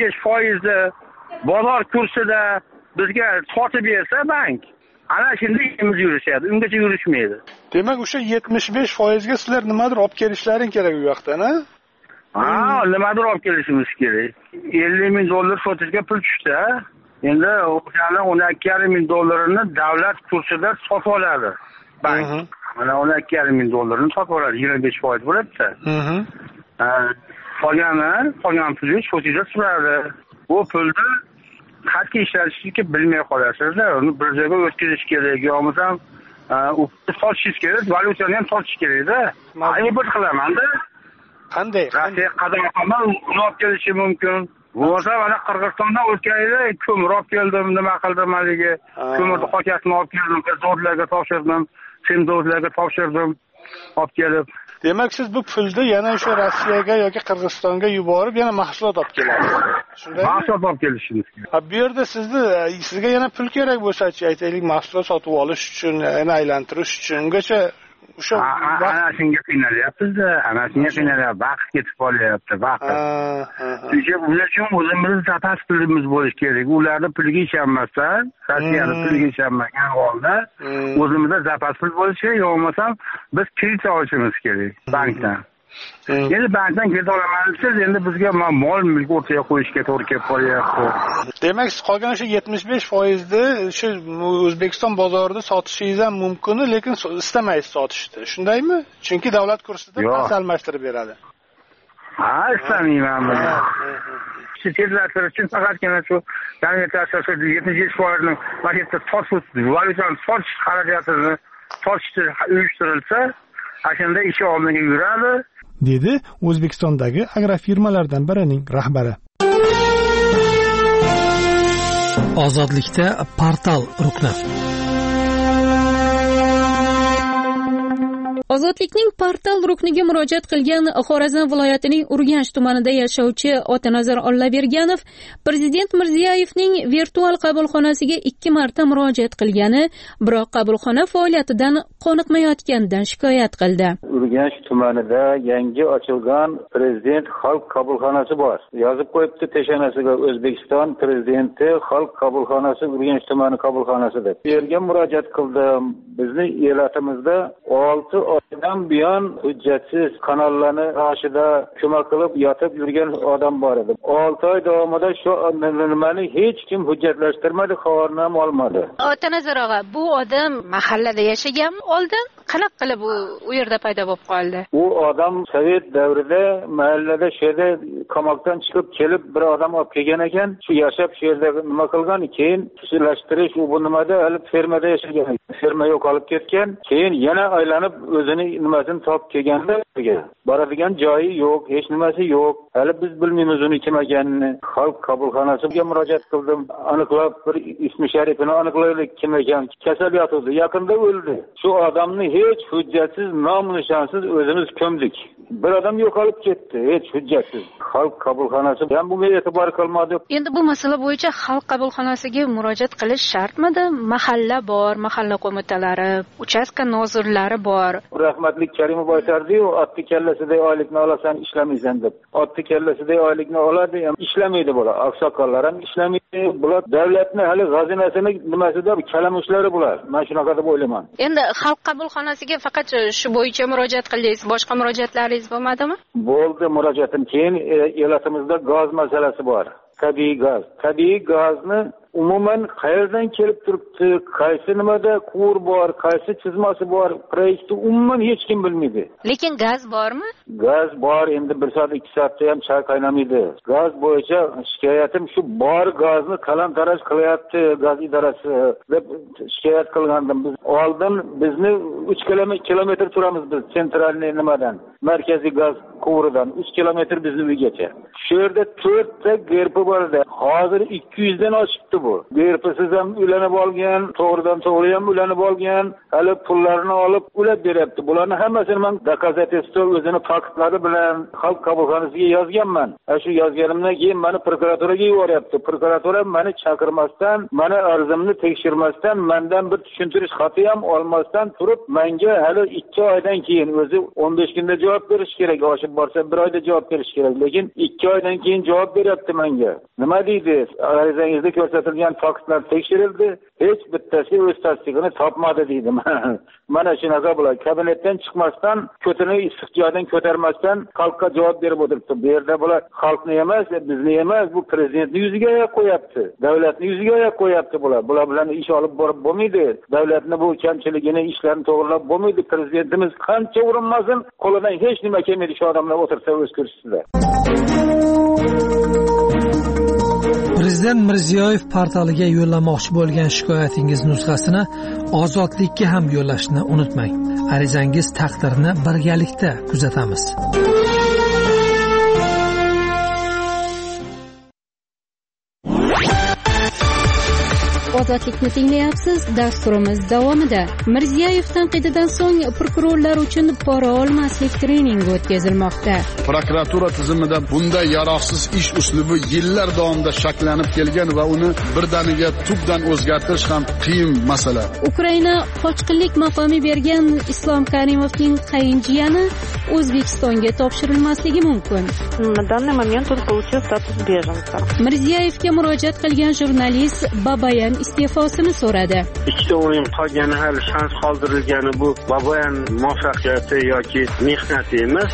75% bozor kursida bizga sotib bersa bank, ana shunda ishimiz yurishadi. Ungacha yurishmaydi. Demak, o'sha 75% ga sizlar nimadir olib kelishlaring kerak u yoqdan, a? Nimadir olib kelishimiz kerak. $50,000 sotishga pul tushdi. Endi o'shani 12,5 ming dollarini davlat kursida sotib oladi bank. Mana 12,5 ming dollarini sotib oladi, 25% bo'ladi-da. Qolgan pulni sho'tida turadi. Bu pulni qancha ishlatishni bilmay qolasizda, uni bir joyga o'tkazish kerak, yo'qmasam u sotishingiz kerak, valyutani ham sotish kerak-da. Import qilaman-da. Qanday? Rossiya qadamxon olib kelishi mumkin. Bo'lsa mana Qirg'izistondan o'tgan yili ko'mir olib keldim, nima qildim haligi. Ko'mirni qochasini olib keldim, zavodlarga topshirdim, semzorlarga topshirdim, olib kelib. Demak, siz bu pulni yana o'sha Rossiyaga yoki Qirg'izistonga yuborib, yana mahsulot olib kelasiz. Shundaymi? Mahsulot olib kelishingiz kerak. Bu yerda sizga yana pul kerak bo'lsa-chi, aytaylik, mahsulot sotib olish uchun, yana aylantirish uchun, ungacha o'sha ana shunga qiynalyapmiz-da, ana shunga qiynalyapmiz, vaqt ketib qolyapti, vaqt. Ular uchun o'zimizni zapas pulimiz bo'lishi kerak. Ularning puliga ishonmasdan, Rossiyaning puliga ishonmagan holda o'zimizda zapas pul bo'lishi kerak, yo'qmasam biz kredit olishimiz kerak bankdan. Endi bankdan kredit olaman desiz, endi bizga mol mulk o'rtaga qo'yishga to'g'ri kelib qolyapti. Demak, siz qolgan o'sha 75%ni shu O'zbekiston bozorida sotishingiz ham mumkin, lekin istamaysiz sotishni. Shundaymi? Chunki davlat kursida past almashtirib beradi. Istamayman buni. Tezlashtirish uchun faqatgina shu davlat 75%ni maktabda sotish, valyutani sotish xarajatini sotishni uyushtirilsa, ashunda ish oldiga yuradi, dedi O'zbekistondagi agrofirmalardan birining rahbari. Ozodlikda portal rukni. Ozodlikning portal rukniga murojaat qilgan Xorazm viloyatining Urganch tumanida yashovchi Otanazar Ollaberganov Prezident Mirziyoyevning virtual qabulxonasiga 2 marta murojaat qilgani, biroq qabulxona faoliyatidan qoniqmayotganidan shikoyat qildi. Urganch tumanida yangi ochilgan Prezident xalq qabulxonasi bor. Yozib qo'yibdi peshonasiga O'zbekiston Prezidenti xalq qabulxonasi Urganch tumani qabulxonasi deb. Bu yerga murojaat qildim. Bizning elatimizda 6 oydan buyon hujjatsiz kanallarni qoshida ko'mak qilib yotib yurgan odam bor edi. 6 oy davomida shu nimani hech kim hujjatlashtirmadi, xabarini ham olmadi. Otanazar og'a, bu odam mahallada yashaganmi oldin? Qanaqa qilib u yerda paydo bo'lib qoldi? U odam Sovet davrida mahallada shu yerda qamoqdan chiqib kelib bir odam olib kelgan ekan, shu yashab shu yerda nima qilgan, keyin xususlashtirish u bu nimada olib fermada yashagan. Ferma yo'q olib ketgan, keyin yana aylanib o'zini nimasini topib kelganda boradigan joyi yo'q, hech nimasi yo'q. Hali biz bilmaymiz uni kim ekanini. Xalq qabulxonasiga murojaat qildim. Aniqlab bir ismi sharifini aniqlaylik kim ekan. Kasal yotibdi, yaqinda o'ldi. Shu odamni hech hujjatsiz, nom-nishonsiz o'zimiz ko'mdik. Bir odam yo'qolib ketdi, hech hujjatsiz. Xalq qabulxonasi ham bunga e'tibor qilmadi. Endi bu masala bo'yicha xalq qabulxonasiga murojaat qilish shartmidi? Mahalla bor, mahalla qo'mitalari, uchastka nozirlari bor. Rahmatli Karimov aytardi-yu, otni kallasiday oylikni olasan, ishlamaysan deb. Otni kallasiday oylikni oladi, ham ishlamaydi bular. Oqsoqollar ham ishlamaydi. Bular davlatning hali xazinasini nimasida kalamushlari bular. Men shunaqa deb o'ylayman. Endi xalq qabulxonasiga faqat shu bo'yicha murojaat qildingiz, boshqa murojaatlaringiz bo'lmadimi? Bo'ldi murojaatim. Keyin elatimizda gaz masalasi bor. Tabiiy gaz. Tabiiy gazni umuman qayerdan kelib turibdi, qaysi nimada quvur bor, qaysi chizmasi bor, proyektni umuman hech kim bilmaydi. Lekin gaz bormi? Gaz bor, endi 1 soat 2 soatda ham choy qaynamaydi. Gaz bo'yicha shikoyatim shu, bor gazni talon-taroj qilyapti gaz idorasi deb shikoyat qilgandim. Biz oldin bizni 3 kilometr turamiz biz sentralniy nimadan, markaziy gaz quvuridan 3 kilometr bizni uygacha. Shu yerda 4 ta GRP bor edi. Hozir 200 dan oshibdi bu. GRPsiz ham ulanib olgan, to'g'ridan to'g'ri ham ulanib olgan, hali pullarni olib ulab beryapti. Bularni hammasini men dokazativsto o'zini faktlari bilan xalq qabulxonasiga yozganman. Shu yozganimdan keyin meni prokuraturaga yuboryapti. Prokuratura meni chaqirmasdan, meni arzimni tekshirmasdan, mendan bir tushuntirish xati ham olmasdan turib, menga hali 2 oydan keyin o'zi 15 kunda javob berish kerak. Oshib borsa 1 oyda javob berish kerak. Lekin 2 oydan keyin javob beryapti menga. Nima deydi? Arizangizda ko'rsatilgan berilgan faktlar tekshirildi. Hech bittasi o'z tasdig'ini topmadi deydi. Mana shunaqa bo'ladi. Kabinetdan chiqmasdan, ko'tini issiq joydan ko'tarmasdan xalqqa javob berib o'tiribdi. Bu yerda bular xalqni emas, bizni emas, bu prezidentni yuziga oyoq qo'yapti. Davlatni yuziga oyoq qo'yapti bular. Bular bilan ish olib borib bo'lmaydi. Davlatni bu kamchiligini, ishlarini to'g'rilab bo'lmaydi. Prezidentimiz qancha urinmasin, qo'lidan hech nima kelmaydi. Shu odamlar o'tirsa o'z kursisida. Prezident Mirziyoyev portaliga yo'llamoqchi bo'lgan shikoyatingiz nusxasini Ozodlikka ham yo'llashni unutmang. Arizangiz taqdirini birgalikda kuzatamiz. Ozodlikni tinglayapsiz. Dasturimiz davomida Mirziyoyev tanqididan so'ng prokurorlar uchun pora olmaslik treningi o'tkazilmoqda. Prokuratura tizimida bunday yaroqsiz ish uslubi yillar davomida shakllanib kelgan va uni birdaniga tubdan o'zgartirish ham qiyin masala. Ukraina qochqinlik maqomi bergan Islom Karimovning qayinjiyani O'zbekistonga topshirilmasligi mumkin. На данный момент он получил статус беженца. Mirziyoyevga murojaat qilgan jurnalist Babayan iste'fosini so'radi. Ikkita o'yin qolgani, hali shans qoldirilgani bu Babayan muvaffaqiyati yoki mehnati emas.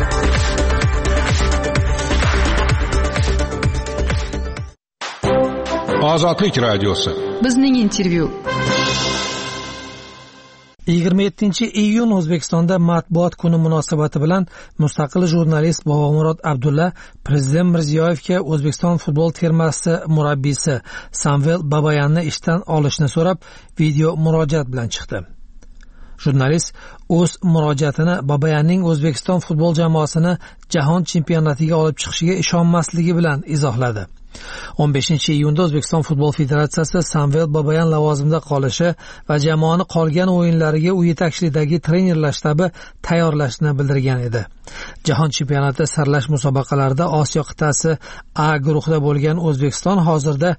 Ozodlik radiosi. Bizning intervyu. 27-iyun O'zbekistonda matbuot kuni munosabati bilan mustaqil jurnalist Bobomurod Abdulla Prezident Mirziyoyevga O'zbekiston futbol termasi murabbiysi Samvel Babayanni ishdan olishni so'rab video murojaat bilan chiqdi. Jurnalist o'z murojaatini Babayanning O'zbekiston futbol jamoasini jahon chempionatiga olib chiqishiga ishonmasligi bilan izohladi. 15-iyunda O'zbekiston futbol federatsiyasi Samvel Babayan lavozimida qolishi va jamoani qolgan o'yinlariga u yetakchiligidagi trenerlar shtabi tayyorlashni bildirgan edi. Jahon chempionati saralash musobaqalarida Osiyo qit'asi A guruhida bo'lgan O'zbekiston hozirda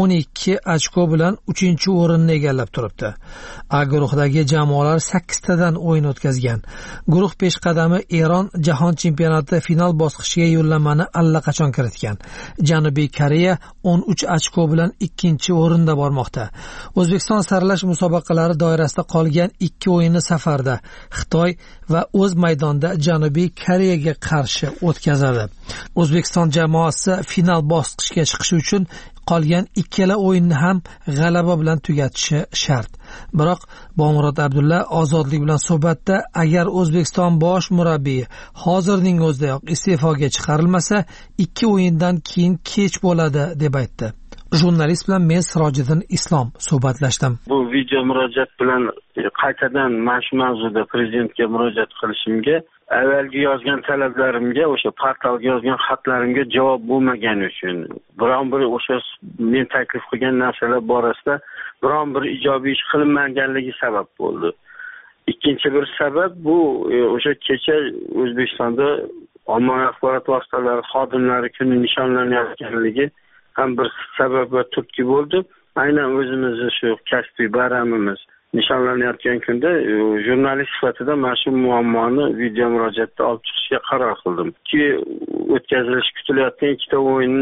12 ochko bilan 3-o'rinni egallab turibdi. A guruhidagi jamoalar 8 tadan o'yin o'tkazgan. Guruh peshqadami Eron jahon chempionati final bosqichiga yo'llanmani allaqachon kiritgan. Janubiy Koreya 13 ochko bilan 2-o'rinda bormoqda. O'zbekiston saralash musobaqalari doirasida qolgan 2 o'yinni safarda Xitoy va o'z maydonida Janubiy Koreyaga qarshi o'tkazadi. O'zbekiston jamoasi final bosqichiga chiqishi uchun qolgan ikkala o'yinni ham g'alaba bilan tugatishi shart. Biroq Bomurod Abdulla Ozodlik bilan suhbatda agar O'zbekiston bosh murabbiyi hozirning o'zidayoq iste'foga chiqarilmasa, 2 o'yindan keyin kech bo'ladi deb aytdi. Jurnalist bilan men Sirojiddin Islom suhbatlashdim. Bu video murojaat bilan qaytadan mana shu mavzuda prezidentga murojaat qilishimga, avvalgi yozgan talablarimga, o'sha portalga yozgan xatlarimga javob bo'lmagani uchun, biron bir o'sha men taklif qilgan narsalar borasida biron bir ijobiy ish qilinmaganligi sabab bo'ldi. Ikkinchi bir sabab bu o'sha kecha O'zbekistonda ommaviy axborot vositalari xodimlari kuni nishonlanayotganligi ham bir sabab va turtki bo'ldi. Aynan o'zimizni shu kasbiy bayramimiz nishonlanayotgan kunda jurnalist sifatida mana shu muammoni video murojaatda olib chiqishga qaror qildim. Ki o'tkazilishi kutilayotgan ikkita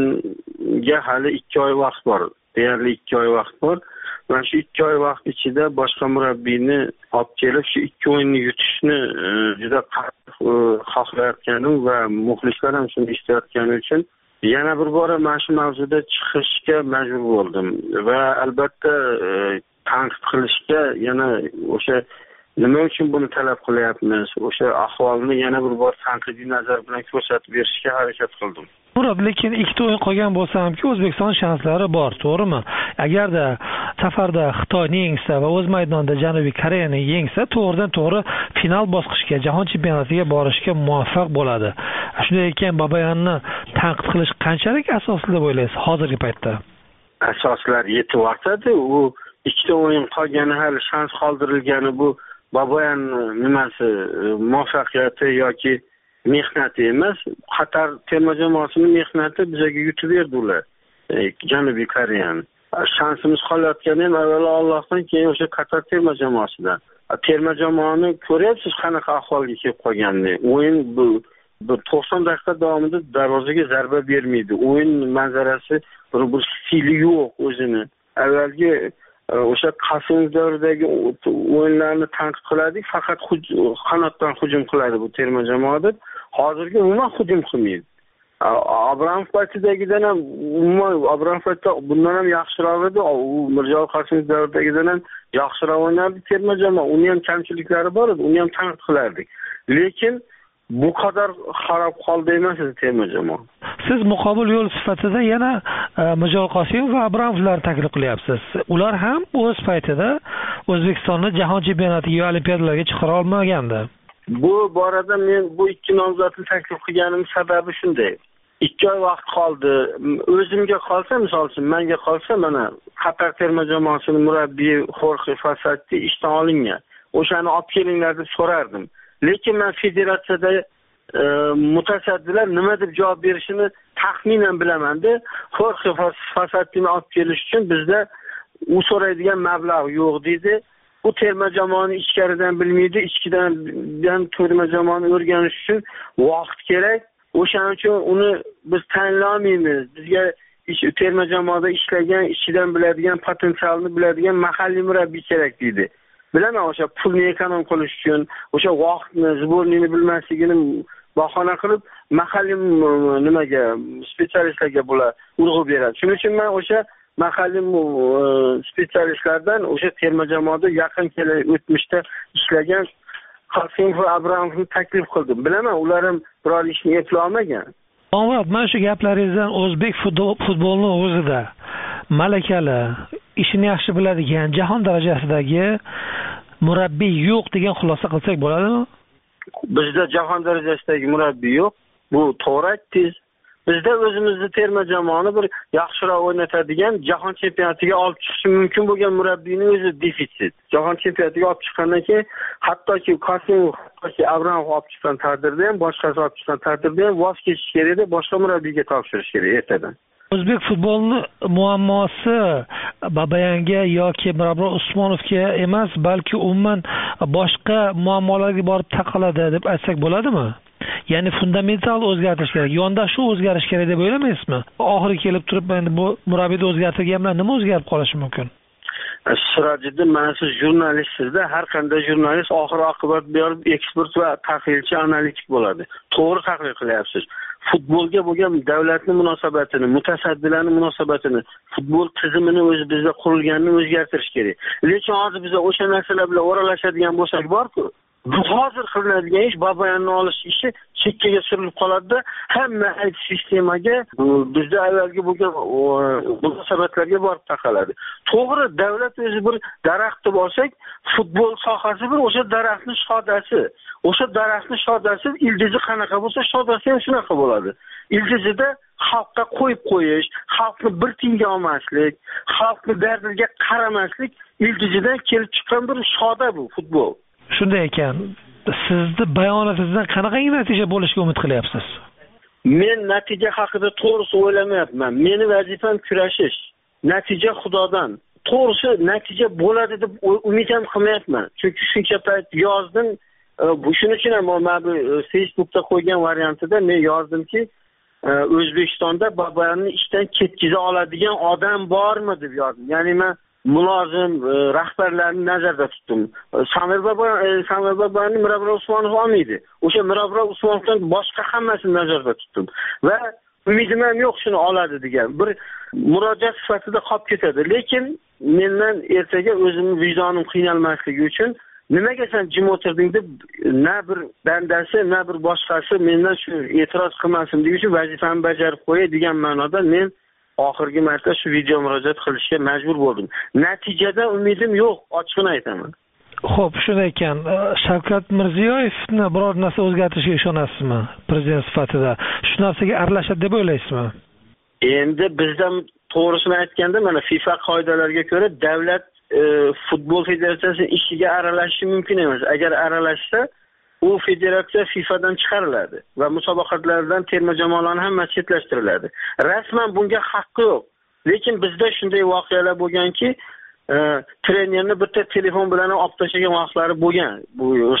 o'yinga hali 2 oy vaqt bor. Deyarli 2 oy vaqt bor. Mana shu 2 oy vaqt ichida boshqa murabbiyni olib kelib shu 2 o'yinni yutishni juda qattiq xohlayotganim va muxlislar ham shuni istayotgani uchun yana bir bora mana shu mavzuda chiqishga majbur bo'ldim va albatta tanqid qilishga yana o'sha nima uchun buni talab qilyapmiz, o'sha ahvolni yana bir bor tanqidiy nazar bilan ko'rsatib berishga harakat qildim. Murod, lekin 2 o'yin qolgan bo'lsa hamki O'zbekiston shanslari bor, to'g'rimi? Agarda safarda Xitoyni yengsa va o'z maydonida Janubiy Koreyani yengsa, to'g'ridan-to'g'ri final bosqichiga, jahon chempionatiga borishga muvaffaq bo'ladi. Shunday ekan, Babayanni tanqid qilish qanchalik asosli deb o'ylaysiz hozirgi paytda? Asoslar yetib ortadi. U 2 o'yin qolgani, hali shans qoldirilgani bu Babayan nimasi muvaffaqiyati yoki mehnati emas. Qatar terma jamoasining mehnati bizga yutib berdi ular. Janubiy Koreyani. Shansimiz qolayotgani ham avvalo Allohdan, keyin o'sha Qatar terma jamoasidan. Terma jamoani ko'ryapsiz qanaqa ahvolga kelib qolganini. O'yin bu 90 daqiqa davomida darvozaga zarba bermaydi. O'yin manzarasi bir stili yo'q o'zini. Avvalgi o'sha Qasimov davridagi o'yinlarni tanqid qiladik, faqat qanotdan hujum qiladi bu terma jamoa deb. Hozirgi umuman hujum qilmaydi. Abramov paytidagidan ham umuman Abramov paytida bundan ham yaxshiroq edi. U Mirjalol Qasimov davridagidan ham yaxshiroq o'ynardi terma jamoa. Uni ham kamchiliklari bor edi, uni ham tanqid qilardik. Lekin bu qadar xarob holda emas edi terma jamoa. Siz muqobil yo'l sifatida yana Mirjalol Qosimov va Abramovlarni taklif qilyapsiz. Ular ham o'z paytida O'zbekistonni jahon chempionatiga va olimpiadalarga chiqara olmagandi. Bu borada men bu ikki nomzodni taklif qilganim sababi shunday. 2 oy vaqt qoldi. O'zimga qolsa, misol uchun menga qolsa, mana Qatar terma jamoasining murabbiyi Jorge Fossati ishdan olingan. O'shani olib kelinglar deb so'rardim. Lekin men federatsiyada mutasaddilar nima deb javob berishini taxminan bilaman-da. Jorge Fossatini olib kelish uchun bizda u so'raydigan mablag' yo'q deydi. Bu terma jamoani ichkaridan bilmaydi, ichkidan terma jamoani o'rganish uchun vaqt kerak. O'shaning uchun uni biz tanlamaymiz. Bizga terma jamoada ishlagan, ichidan biladigan, potensialni biladigan mahalliy murabbiy kerak deydi. Bilaman, o'sha pulni ekonom qilish uchun, o'sha vaqtni, zbornini bilmasligini bahona qilib, mahalliy nimaga, specialistlarga bular urg'u beradi. Shuning uchun men o'sha mahalliy specialistlardan o'sha terma jamoada yaqin o'tmishda ishlagan Qasimov va Abramovni taklif qildim. Bilaman, ular ham biror ishni eplay olmagan. Omad, mana shu gaplaringizdan o'zbek futbolini o'zida malakali, ishini yaxshi biladigan, jahon darajasidagi murabbiy yo'q degan xulosa qilsak bo'ladimi? Bizda jahon darajasidagi murabbiy yo'q. Bu to'g'ri aytdingiz. Bizda o'zimizni terma jamoani bir yaxshiroq o'ynatadigan, jahon chempionatiga olib chiqishi mumkin bo'lgan murabbiyning o'zi defitsit. Jahon chempionatiga olib chiqqandan keyin hattoki Qosimov, Abramov olib chiqqan taqdirda ham, boshqasi olib chiqqan taqdirda ham voz kechish kerak edi, boshqa murabbiyga topshirish kerak ertadan. O'zbek futbolini muammosi Babayanga yoki Mirabror Usmonovga emas, balki umuman boshqa muammolarga borib taqaladi deb aytsak bo'ladimi? Ya'ni fundamental o'zgartirish kerak, yondashuv o'zgarish kerak deb o'ylamaysizmi? Oxiri kelib turib endi bu murabbiyni o'zgartirganlar nima o'zgarib qolishi mumkin? Sirajiddin, mana siz jurnalistsizda, har qanday jurnalist oxir oqibat berib ekspert va tahlilchi, analitik bo'ladi. To'g'ri tahlil qilyapsiz. Futbolga bo'lgan davlatning munosabatini, mutasaddilarning munosabatini, futbol tizimini o'zi bizda qurilganini o'zgartirish kerak. Lekin hozir biz o'sha narsalar bilan o'ralashadigan bo'lsak bor-ku, bu hozir qilinadigan ish, Babayanni olish ishi chekkaga surilib qoladi-da, hamma sistemaga, bizda avvalgi bo'lgan munosabatlarga borib taqaladi. To'g'ri, davlat o'zi bir daraxtni olsak, futbol sohasi bir o'sha daraxtning shodasi. O'sha daraxtning shodasi, ildizi qanaqa bo'lsa, shodasi ham shunaqa bo'ladi. Ildizida xalqqa qo'yib qo'yish, xalqni bir tiyinga olmaslik, xalqni dardiga qaramaslik ildizidan kelib chiqqan bir shoda bu futbol. Shunday ekan, sizni bayonotingizdan qanaqangi natija bo'lishiga umid qilyapsiz? Men natija haqida to'g'risi o'ylamayapman. Meni vazifam kurashish. Natija Xudodan. To'g'risi natija bo'ladi deb umid ham qilmayapman. Chunki shuncha payt yozdim. Shuning uchun ham men Facebookda qo'ygan variantida men yozdimki, O'zbekistonda Babayanni ishdan ketkiza oladigan odam bormi deb yozdim. Ya'ni men mulozim rahbarlarni nazarda tutdim. Samir Babayanni Mirabror Usmonov olmaydi. O'sha Mirabror Usmonovdan boshqa hammasini nazarda tutdim. Va umidim ham yo'q shuni oladi degan bir murojaat sifatida qolib ketadi. Lekin mendan ertaga o'zimning vijdonim qiynalmasligi uchun nimaga sen jim o'tirding deb na bir bandasi, na bir boshqasi mendan shu e'tiroz qilmasin degan uchun vazifamni bajarib qo'yay degan ma'noda men oxirgi marta shu video murojaat qilishga majbur bo'ldim. Natijada umidim yo'q, ochiqini aytaman. Xo'p, shunday ekan, Shavkat Mirziyoyevni biror narsa o'zgartirishga ishonasizmi? Prezident sifatida shu narsaga aralashadi deb o'ylaysizmi? Endi bizdan to'g'risini aytganda, mana FIFA qoidalariga ko'ra davlat futbol federatsiyasining ishiga aralashishi mumkin emas. Agar aralashsa, u federatsiya FIFAdan chiqariladi va musobaqalardan terma jamoalarni hammasi chetlashtiriladi. Rasman bunga haqqi yo'q. Lekin bizda shunday voqealar bo'lganki, trenerni bitta telefon bilan olib tashlagan vaqtlari bo'lgan. Bu o'sha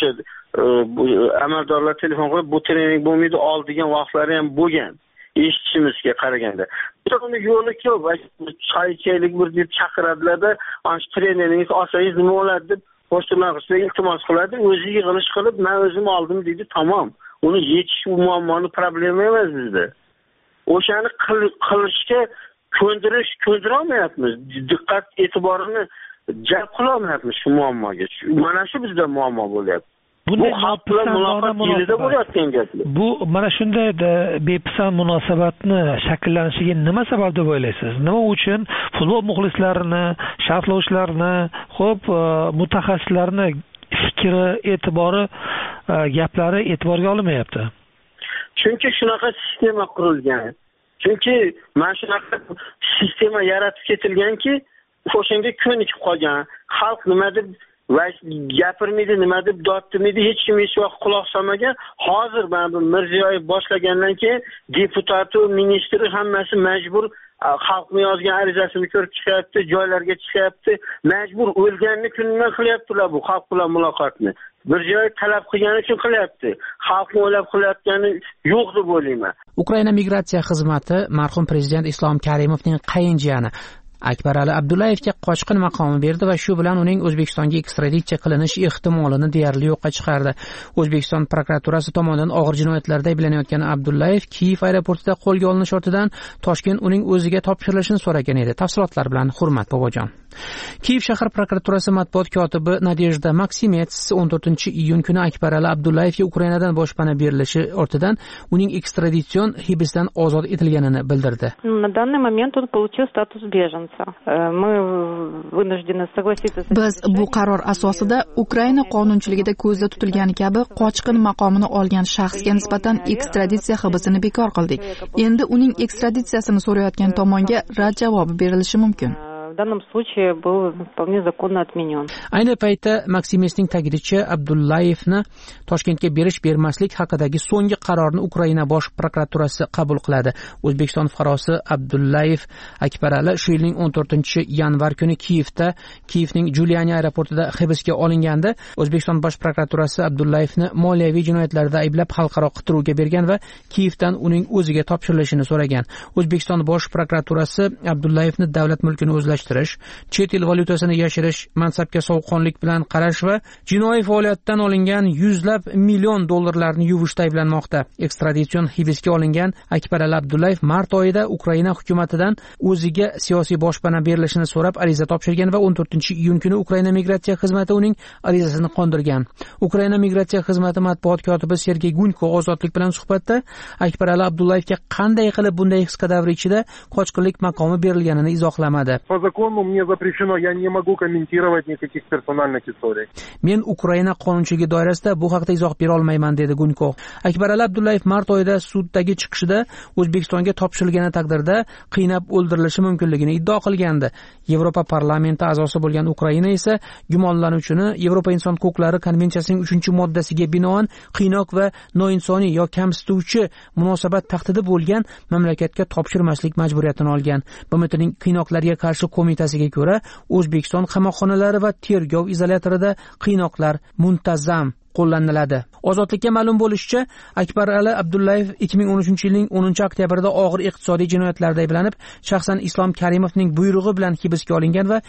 amaldorlar telefon qilib bu trening bo'lmaydi ol degan vaqtlari ham bo'lgan. Eshitishimizga qaraganda. Buni yo'li ko'p. Choy ichaylik bir deb chaqiradilarda, ana treningiz olsangiz nima bo'ladi deb boshqalarga iltimos qiladi, o'zi yig'ilish qilib, men o'zim oldim deydi, tamom. Uni yechish bu muammoni problema emas bizda. O'shani qilishga ko'ndira olmayapmiz. Diqqat e'tiborini jalb qila olmayapmiz shu muammoga. Mana shu bizda muammo bo'lyapti. Bu xalq bilan muloqot yilida bo'layotgan gaplar. Bu mana shunday bepisand munosabatni shakllanishiga nima sabab deb o'ylaysiz? Nima uchun futbol muxlislarini, sharhlovchilarni, xo'p, mutaxassislarni fikri, e'tibori, gaplari e'tiborga olinmayapti? Chunki shunaqa sistema qurilgan. Chunki mana shunaqa sistema yaratib ketilganki, o'shanga ko'nikib qolgan. Xalq nima deb gapirmaydi, nima deb dod demaydi, hech kim hech vaqt quloq solmagan. Hozir mana Mirziyoyev boshlagandan keyin deputati, ministri hammasi majbur xalqni yozgan arizasini ko'rib chiqyapti, joylarga chiqyapti, majbur o'lganni kunidan qilyaptilar bu xalq bilan muloqotni. Mirziyoyev talab qilgani uchun qilyapti. Xalqni o'ylab qilayotgani yo'q deb o'ylayman. Ukraina migratsiya xizmati marhum prezident Islom Karimovning qayinjiyani Akbarali Abdullayevga qochqin maqomi berdi va shu bilan uning O'zbekistonga ekstraditsiya qilinish ehtimolini deyarli yo'qqa chiqardi. O'zbekiston prokuraturasi tomonidan og'ir jinoyatlarda ayblanayotgan Abdullayev Kiyev aeroportida qo'lga olinish ortidan Toshkent uning o'ziga topshirilishini so'ragan edi. Tafsilotlar bilan Hurmat Bobojon. Kiyev shahar prokuraturasi matbuot kotibi Nadejda Maksimets 14-iyun kuni Akbarali Abdullayevga Ukrainadan boshpana berilishi ortidan uning ekstraditsion hibsdan ozod etilganini bildirdi. На данный момент он получил статус беженца. Biz bu qaror asosida Ukraina qonunchiligida ko'zda tutilgani kabi qochqin maqomini olgan shaxsga nisbatan ekstraditsiya hibsini bekor qildik. Endi uning ekstraditsiyasini so'rayotgan tomonga rad javobi berilishi mumkin. В данном случае был вполне законно отменен. Ayni paytda Maksimesning ta'kidincha Abdullayevni Toshkentga berish-bermaslik haqidagi so'nggi qarorni Ukraina bosh prokuraturasi qabul qiladi. O'zbekiston fuqarosi Abdullayev Akbarali shu yilning 14-yanvar kuni Kiyevning Juliani aeroportida hibsga olinganda, O'zbekiston bosh prokuraturasi Abdullayevni moliyaviy jinoyatlarda ayblab xalqaro qidiruvga bergan va Kiyevdan uning o'ziga topshirilishini so'ragan. O'zbekiston bosh prokuraturasi Abdullayevni davlat mulkini o'zlash, chet el valyutasini yashirish, mansabga sovuqqonlik bilan qarash va jinoiy faoliyatdan olingan yuzlab million dollarlarni yuvishda ayblanmoqda. Ekstraditsion hibsga olingan Akbarali Abdullayev mart oyida Ukraina hukumatidan o'ziga siyosiy boshpana berilishini so'rab ariza topshirgan va 14-iyun kuni Ukraina migratsiya xizmati uning arizasini qondirgan. Ukraina migratsiya xizmati matbuot kotibi Sergey Gunko ozodlik bilan suhbatda Akbarali Abdullayevga qanday qilib bunday qisqa davr ichida qochqinlik maqomi berilganini izohlamadi. закону мне запрещено, я не могу комментировать никаких персональных историй. Men Ukraina qonunchiligi doirasida bu haqda izoh bera olmayman, dedi Gunko. Akbarali Abdullayev mart oyida suddagi chiqishida O'zbekistonga topshirilgani taqdirda qiynab o'ldirilishi mumkinligini iddao qilgandi. Yevropa parlamenti a'zosi bo'lgan Ukraina esa gumonlanuvchini Yevropa inson huquqlari konvensiyasining 3-moddasiga binoan qiynoq va noinsoniy yoki kamsituvchi munosabat tahdidi bo'lgan mamlakatga topshirmaslik majburiyatini olgan. BMTning qiynoqlarga qarshi qo'mitasiga ko'ra, O'zbekiston qamoqxonalari va tergov izolyatorida qiynoqlar muntazam qo'llaniladi. Ozodlikka ma'lum bo'lishicha, Akbarali Abdullayev 2013-yilning 10-oktyabrida og'ir iqtisodiy jinoyatlarda ayblanib, shaxsan Islom Karimovning buyrug'i bilan hibsga olingan va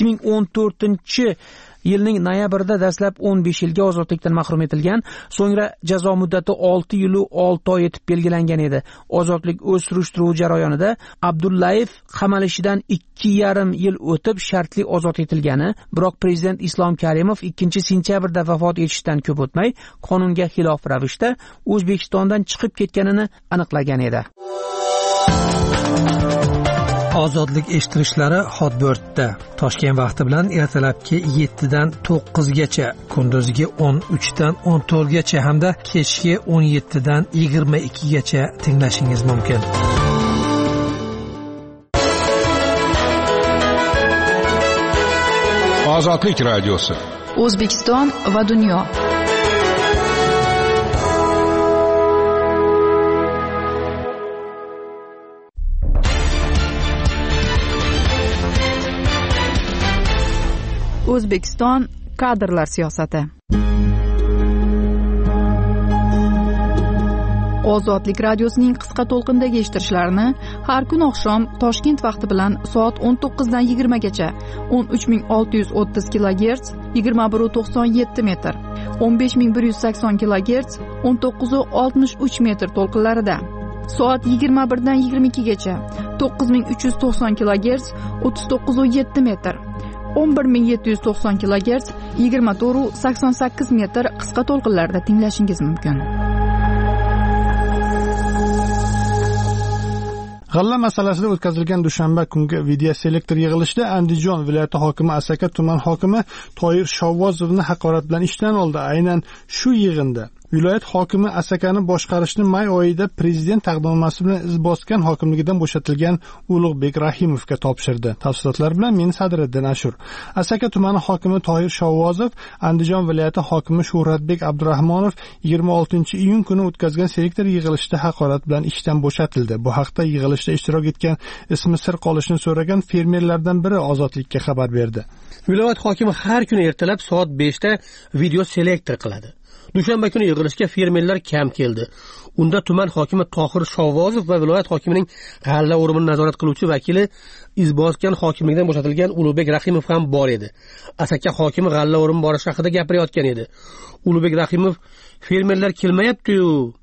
2014-yilning noyabrida dastlab 15 yilga ozodlikdan mahrum etilgan, so'ngra jazo muddati 6 yil 6 oy etib belgilangan edi. Ozodlik o'z surishtiruv jarayonida Abdullayev qamalishidan 2,5 yil o'tib shartli ozod etilgani, biroq prezident Islom Karimov 2-sentyabrda vafot etishidan ko'p o'tmay qonunga xilof ravishda O'zbekistondan chiqib ketganini aniqlagan edi. Ozodlik eshittirishlari Hotbirtda Toshkent vaqti bilan ertalabki 7 dan 9 gacha, kunduzgi 13 dan 14 gacha hamda kechki 17 dan 22 gacha tinglashingiz mumkin. Ozodlik radiosi. O'zbekiston va dunyo. O'zbekiston kadrlar siyosati. Ozodlik radiosining qisqa to'lqindagi eshittirishlarini har kun oqshom Toshkent vaqti bilan soat 19 dan 20 gacha 13630 kHz 2197 metr, 15180 kHz 1963 metr to'lqinlarida, soat 21 dan 22 gacha 9390 kHz 3907 metr, 11790 kHz 2488 metr qisqa to'lqinlarda tinglashingiz mumkin. G'alla masalasida o'tkazilgan dushanba kungi video selektor yig'ilishida Andijon viloyati hokimi Asaka tuman hokimi Toyir Shovvozovni haqorat bilan ishdan oldi. Aynan shu yig'inda viloyat hokimi Asakani boshqarishni may oyida prezident taqdimnomasi bilan iz bosgan hokimligidan bo'shatilgan Ulug'bek Rahimovga topshirdi. Tafsilotlar bilan men Sadriddin Ashur. Asaka tumani hokimi Toyir Shovvozov Andijon viloyati hokimi Shuhratbek Abdurahmonov 26-iyun kuni o'tkazgan selektor yig'ilishida haqorat bilan ishdan bo'shatildi. Bu haqda yig'ilishda ishtirok etgan ismi sir qolishni so'ragan fermerlardan biri Ozodlikka xabar berdi. Viloyat hokimi har kuni ertalab soat 5 da video selektor qiladi. Dushanba kuni yig'ilishga fermerlar kam keldi. Unda tuman hokimi Tohir Shovvozov va viloyat hokimining g'alla o'rimini nazorat qiluvchi vakili izbosgan hokimlikdan bo'shatilgan Ulug'bek Rahimov ham bor edi. Asaka hokimi g'alla o'rimi borish haqida gapirayotgan edi. Ulug'bek Rahimov fermerlar kelmayapti-yu,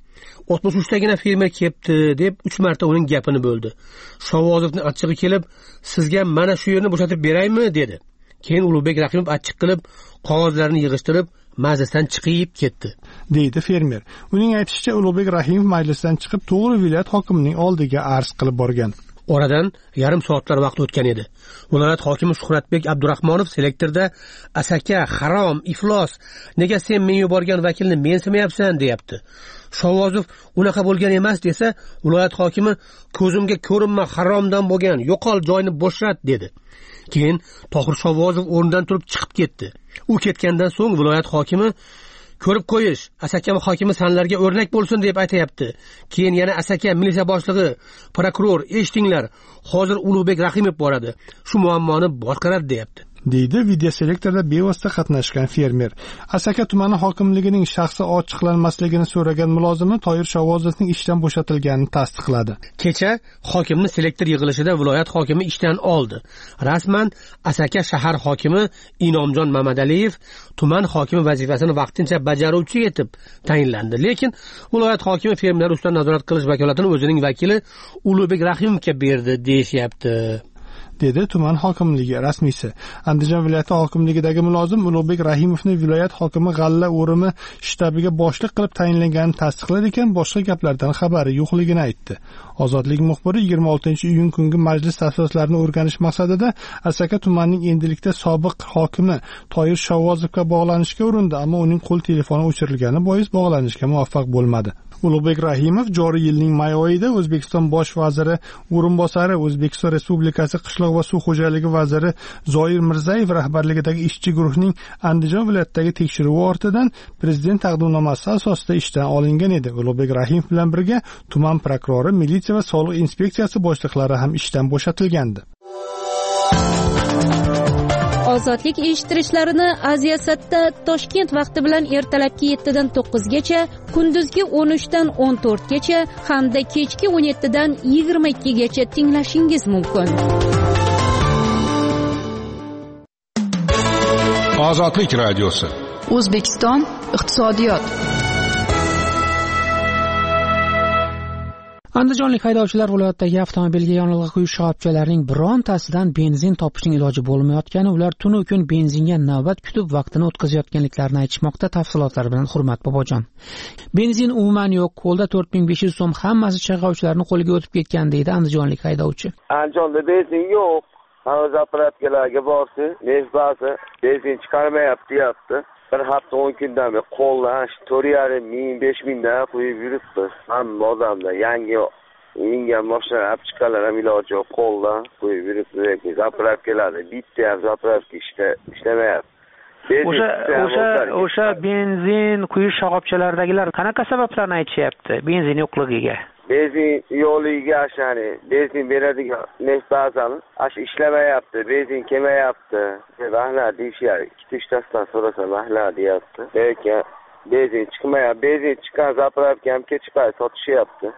63 tagina fermer kelibdi deb 3 marta uning gapini bo'ldi. Shovvozovning achchig'i kelib, sizga mana shu yerni bo'shatib beraymi dedi. Keyin Ulug'bek Rahimov achchiq qilib qog'ozlarni yig'ishtirib majlisdan chiqib ketdi, deydi fermer. Uning aytishicha, Ulug'bek Rahimov majlisdan chiqib to'g'ri viloyat hokimining oldiga arz qilib borgan. Oradan yarim soatlar vaqt o'tgan edi. Viloyat hokimi Shuhratbek Abdurahmonov selektorda Asaka harom, iflos, nega sen men yuborgan vakilni mensimayapsan deyapti. Shovvozov unaqa bo'lgan emas desa, viloyat hokimi ko'zimga ko'rinma, haromdan bo'lgan, yo'qol, joyni bo'shat dedi. Keyin Tohir Shovvozov o'rnidan turib chiqib ketdi. U ketgandan so'ng viloyat hokimi ko'rib qo'yish, Asaka hokimi sanlarga o'rnak bo'lsin deb aytayapti. Keyin yana Asaka militsiya boshlig'i, prokuror, eshitinglar, hozir Ulug'bek Rahimov boradi. Shu muammoni boshqaradi deyapti, deydi video selektorda bevosita qatnashgan fermer. Asaka tumani hokimligining shaxsi ochiqlanmasligini so'ragan mulozimi Toyir Shovvozovning ishdan bo'shatilganini tasdiqladi. Kecha hokimni selektor yig'ilishida viloyat hokimi ishdan oldi. Rasman Asaka shahar hokimi Inomjon Mamadaliyev tuman hokimi vazifasini vaqtincha bajaruvchi etib tayinlandi. Lekin viloyat hokimi fermerlar ustidan nazorat qilish vakolatini o'zining vakili Ulug'bek Rahimovga berdi deyishyapti, dedi tuman hokimligi rasmiysi. Andijon viloyati hokimligidagi mulozim Ulug'bek Rahimovni viloyat hokimi g'alla o'rimi shtabiga boshliq qilib tayinlanganini tasdiqlar ekan, boshqa gaplardan xabari yo'qligini aytdi. Ozodlik muxbiri 26-iyun kungi majlis tafsilotlarini o'rganish maqsadida Asaka tumanining endilikda sobiq hokimi Toyir Shovvozovga bog'lanishga urindi, ammo uning qo'l telefoni o'chirilgani bois bog'lanishga muvaffaq bo'lmadi. Ulug'bek Rahimov joriy yilning may oyida O'zbekiston bosh vaziri o'rinbosari, O'zbekiston Respublikasi qishloq va suv xo'jaligi vaziri Zoir Mirzayev rahbarligidagi ishchi guruhning Andijon viloyatidagi tekshiruvi ortidan prezident taqdimnomasi asosida ishdan olingan edi. Ulug'bek Rahimov bilan birga tuman prokurori, militsiya va soliq inspeksiyasi boshliqlari ham ishdan bo'shatilgandi. Ozodlik eshittirishlarini Aziyasatda Toshkent vaqti bilan ertalabki 7 dan 9 gacha, kunduzgi 13 dan 14 gacha hamda kechki 17 dan 22 gacha tinglashingiz mumkin. Ozodlik radiosi. O'zbekiston iqtisodiyot. Andijonlik haydovchilar viloyatdagi avtomobilga yonilg'i quyish shoxobchalarining birontasidan benzin topishning iloji bo'lmayotgani, ular tunu kun benzinga navbat kutib vaqtini o'tkazayotganliklarini aytishmoqda. Tafsilotlar bilan Hurmat Bobojon. Benzin umuman yo'q, qo'lda 4500 so'm, hammasi chaqovchilarning qo'liga o'tib ketgan deydi andijonlik haydovchi. Andijonda benzin yo'q. Hozir zapravkalarga borsiz, neft benzin chiqarmayapti deyapti. Bir hafta 10 kundan beri qo'ldan 4,5-5 dan qo'yib yuribmiz. Hamma odamlar yangi mingan mashina olib chiqqanlar ham iloji yo'q, qo'ldan qo'yib yuribmiz. Zapravkalarda bitta ham zapravka ishlamayapti. O'sha benzin quyish shoxobchalaridagilar qanaqa sabablarni aytishyapti benzin yo'qligiga? Benzin yo'qligiga ashani benzin beradigan neft bazami ishlamayapti, benzin kelmayapti. Rahlar deyishyapti. 2-3 tasdan so'rasa rahlar deyapti. Lekin benzin chiqmayapti. Benzin chiqqan zapravka ham kechib sotishyapti.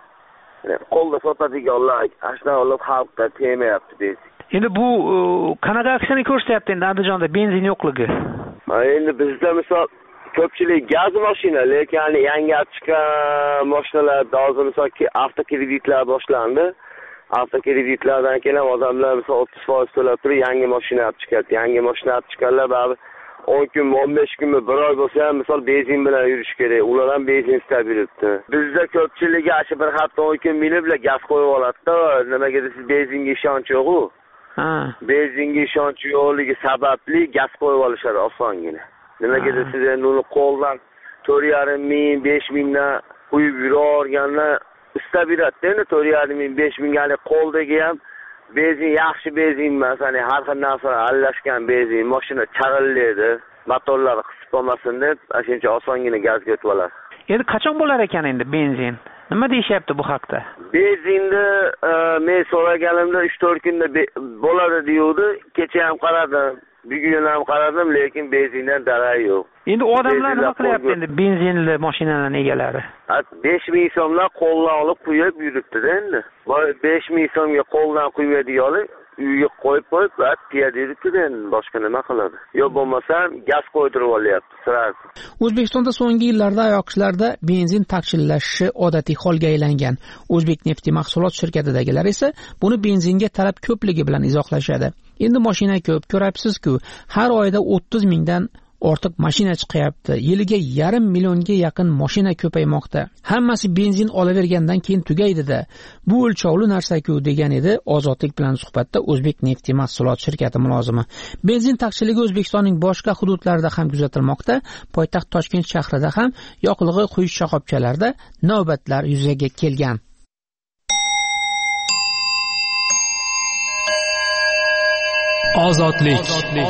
Qo'lda sotadiganlar ashnaolib xalqqa tegmayapti benzin. Endi bu qanaqa aksiyani ko'rsatyapti endi Andijonda benzin yo'qligi? Endi bizda misol ko'pchilik gaz mashina, lekin yangi chiqqan mashinalarda hozir misol avtokreditlar boshlandi. Avtokreditlardan keyin odamlar misol 30% to'lab turib yangi mashina olib chiqadi. Yangi mashina olib chiqqanlar baribir 10 kun, 15 kun, bir oy bo'lsa ham misol benzin bilan yurish kerak. Ular ham benzin istab yuribdi. Bizda ko'pchiligi ashi bir hafta 10 kun minib gaz qo'yib oladi-da. Nimaga desiz benzinga ishonch yo'q-ku. Benzinga ishonch yo'qligi sababli gaz qo'yib olishadi osongina. Nimaga desiz endi uni qo'ldan 4,5 ming, 5 mingdan qo'yib yuraverganlar istab yuradi. Endi 4,5 ming, 5 mingga qo'ldagi ham benzin yaxshi benzin emas, har xil narsa aralashgan benzin, mashina charillaydi, motorlari qisib qolmasin deb, shuncha osongina gazga o'tib oladi. Endi qachon bo'lar ekan endi benzin? Nima deyishyapti bu haqda? Benzinni men so'raganimda 3-4 kunda bo'ladi deydi. Kecha ham qaradim, bugun ham qaradim, lekin benzindan darak yo'q. Endi odamlar nima qilyapti endi benzinli mashinalarning egalari? 5 ming so'mdan qo'ldan olib quyib yuribdi-da endi. 5 ming so'mga qo'ldan quyadiganlar uyga qo'yib piyoda yuribdi endi, boshqa nima qiladi? Yo bo'lmasa gaz qo'ydirib olyapti sirasi. O'zbekistonda so'nggi yillarda ayoqishlarda benzin taqchillashishi odatiy holga aylangan. O'zbekneft mahsulot shirkatidagilar esa buni benzinga talab ko'pligi bilan izohlashadi. Endi mashina ko'p, ko'rabsiz-ku, har oyda 30 mingdan ortiq mashina chiqyapti. Yiliga 500 millionga yaqin mashina ko'paymoqda. Hammasi benzin olavergandan keyin tugaydi-da. Bu o'lchovli narsa-ku degan edi Ozodlik bilan suhbatda O'zbekneft mahsulot shirkati mulozimi. Benzin taqchilligi O'zbekistonning boshqa hududlarida ham kuzatilmoqda. Poytaxt Toshkent shahrida ham yoqilg'i quyish shoxobchalarida navbatlar yuzaga kelgan. Ozodlik.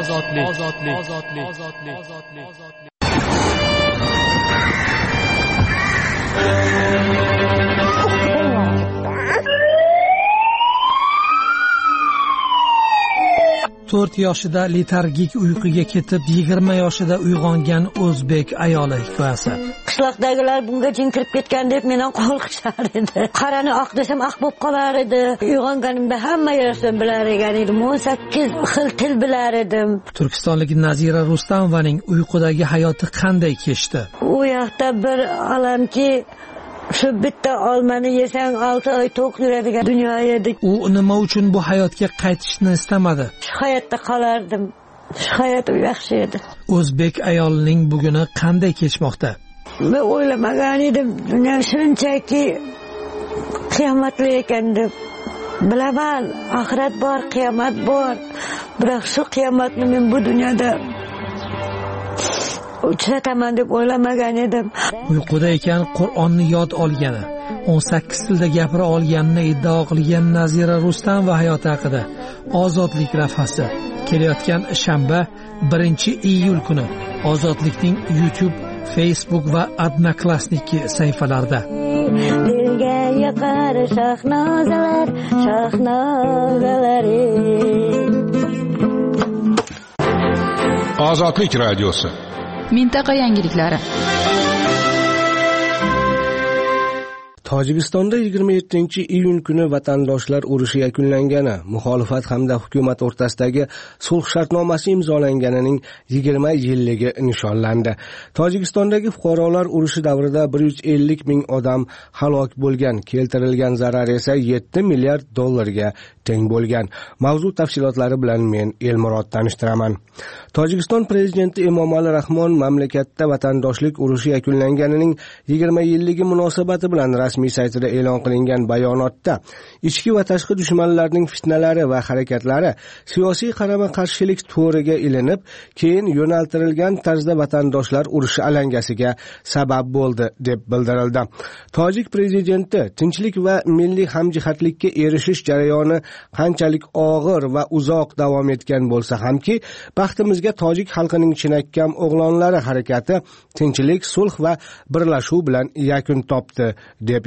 To'rt yoshida letargik uyquga ketib 20 yoshida uyg'ongan o'zbek ayoli hikoyasi. Qishloqdagilar bunga jin kirib ketgan deb mendan qo'rqishar edi. Qarani oq desam oq bo'lib qolar edi. Uyg'onganimda hamma narsa bilar edim. 18 xil til bilar edim. Turkistonlik Nazira Rustamovaning uyqudagi hayoti qanday kechdi? U yoqda bir olamki shu bitta olmani yesang 6 oy to'q yuradigan dunyo edi. U nima uchun bu hayotga qaytishni istamadi? Shu hayotda qolardim. Shu hayot yaxshi edi. O'zbek ayolining buguni qanday kechmoqda? Men o'ylamagan edim, dunyo shunchaki qiyomatli ekan deb. Bilaman, oxirat bor, qiyomat bor. Biroq shu qiyomatni men bu dunyoda uchrataman deb o'ylamagan edim. Uyquda ekan Qur'onni yod olgani, 18 tilda gapira olganini iddao qilgan Nazira Rustam va hayoti haqida Ozodlik rafasi kelayotgan shanba 1-iyul kuni Ozodlikning YouTube, Facebook va Odnoklassniki sahifalarida. Dilga yoqar shahnozalar, shahnozalari. Ozodlik radiosi. Mintaqa yangiliklari. Tojikistonda 27-iyun kuni vatandoshlar urushi yakunlangani, muxolifat hamda hukumat o'rtasidagi sulh shartnomasi imzolanganining 20 yilligi nishonlandi. Tojikistondagi fuqarolar urushi davrida 150 ming odam halok bo'lgan, keltirilgan zarar esa 7 milliard dollarga teng bo'lgan. Mavzu tafsilotlari bilan men Elmurod tanishtiraman. Tojikiston prezidenti Emomali Rahmon mamlakatda vatandoshlik urushi yakunlanganining 20 yilligi munosabati bilan rasmiy saytida e'lon qilingan bayonotda ichki va tashqi dushmanlarning fitnalari va harakatlari siyosiy qarama-qarshilik to'riga ilinib, keyin yo'naltirilgan tarzda vatandoshlar urushi alangasiga sabab bo'ldi deb bildirildi. Tojik prezidenti tinchlik va milliy hamjihatlikka erishish jarayoni qanchalik og'ir va uzoq davom etgan bo'lsa hamki, baxtimizga tojik xalqining chinakam o'g'lonlari harakati tinchlik, sulh va birlashuv bilan yakun topdi deb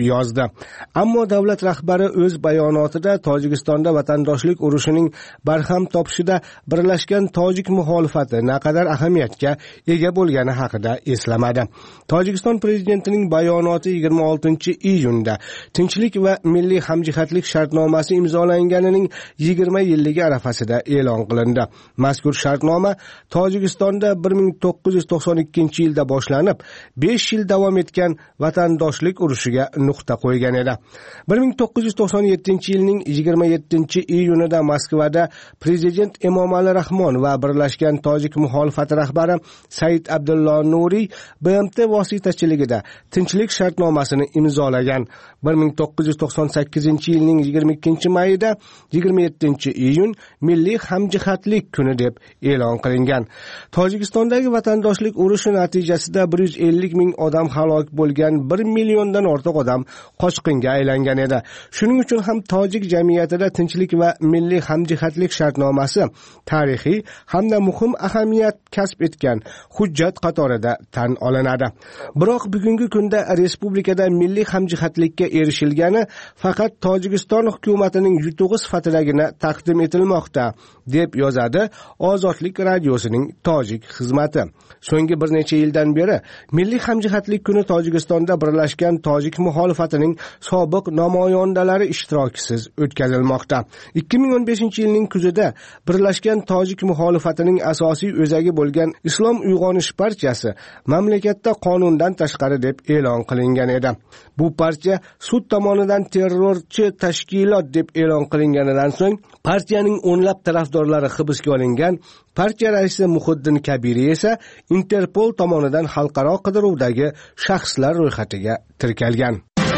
yozdi. Ammo davlat rahbari o'z bayonotida Tojikistonda vatandoshlik urushining barham topishida birlashgan tojik muxolifati naqadar ahamiyatga ega bo'lgani haqida eslamadi. Tojikiston prezidentining bayonoti 26-iyunda Tinchlik va milliy hamjihatlik shartnomasi imzolanganining 20 yilligi arafasida e'lon qilindi. Mazkur shartnoma Tojikistonda 1992-yilda boshlanib, 5 yil davom etgan vatandoshlik urushiga nuqta qo'ygan edi. 1997-yilning 27-iyunida Moskvada prezident Emomali Rahmon va birlashgan tojik muxolifati rahbari Said Abdullo Nuriy BMT vositachiligida tinchlik shartnomasini imzolagan. 1998-yilning 22-mayida 27-iyun milliy hamjihatlik kuni deb e'lon qilingan. Tojikistondagi vatandoshlik urushi natijasida 150 ming odam halok bo'lgan, 1 milliondan ortiq odam qochqinga aylangan edi. Shuning uchun ham tojik jamiyatida tinchlik va milliy hamjihatlik shartnomasi tarixiy hamda muhim ahamiyat kasb etgan hujjat qatorida tan olinadi. Biroq bugungi kunda respublikada milliy hamjihatlikka erishilgani faqat Tojikiston hukumatining yutug'i sifatidagina taqdim etilmoqda, deb yozadi Ozodlik radiosining tojik xizmati. So'nggi bir necha yildan beri milliy hamjihatlik kuni Tojikistonda birlashgan tojik muxolifatining sobiq namoyandalari ishtirokisiz o'tkazilmoqda. 2015-yilning kuzida birlashgan tojik muxolifatining asosiy o'zagi bo'lgan Islom uyg'onish partiyasi mamlakatda qonundan tashqari deb e'lon qilingan edi. Bu partiya sud tomonidan terrorchi tashkilot deb e'lon qilinganidan so'ng partiyaning o'nlab tarafdorlari hibsga olingan. Partiya raisi Muhiddin Kabiri esa Interpol tomonidan xalqaro qidiruvdagi shaxslar ro'yxatiga kiritilgan.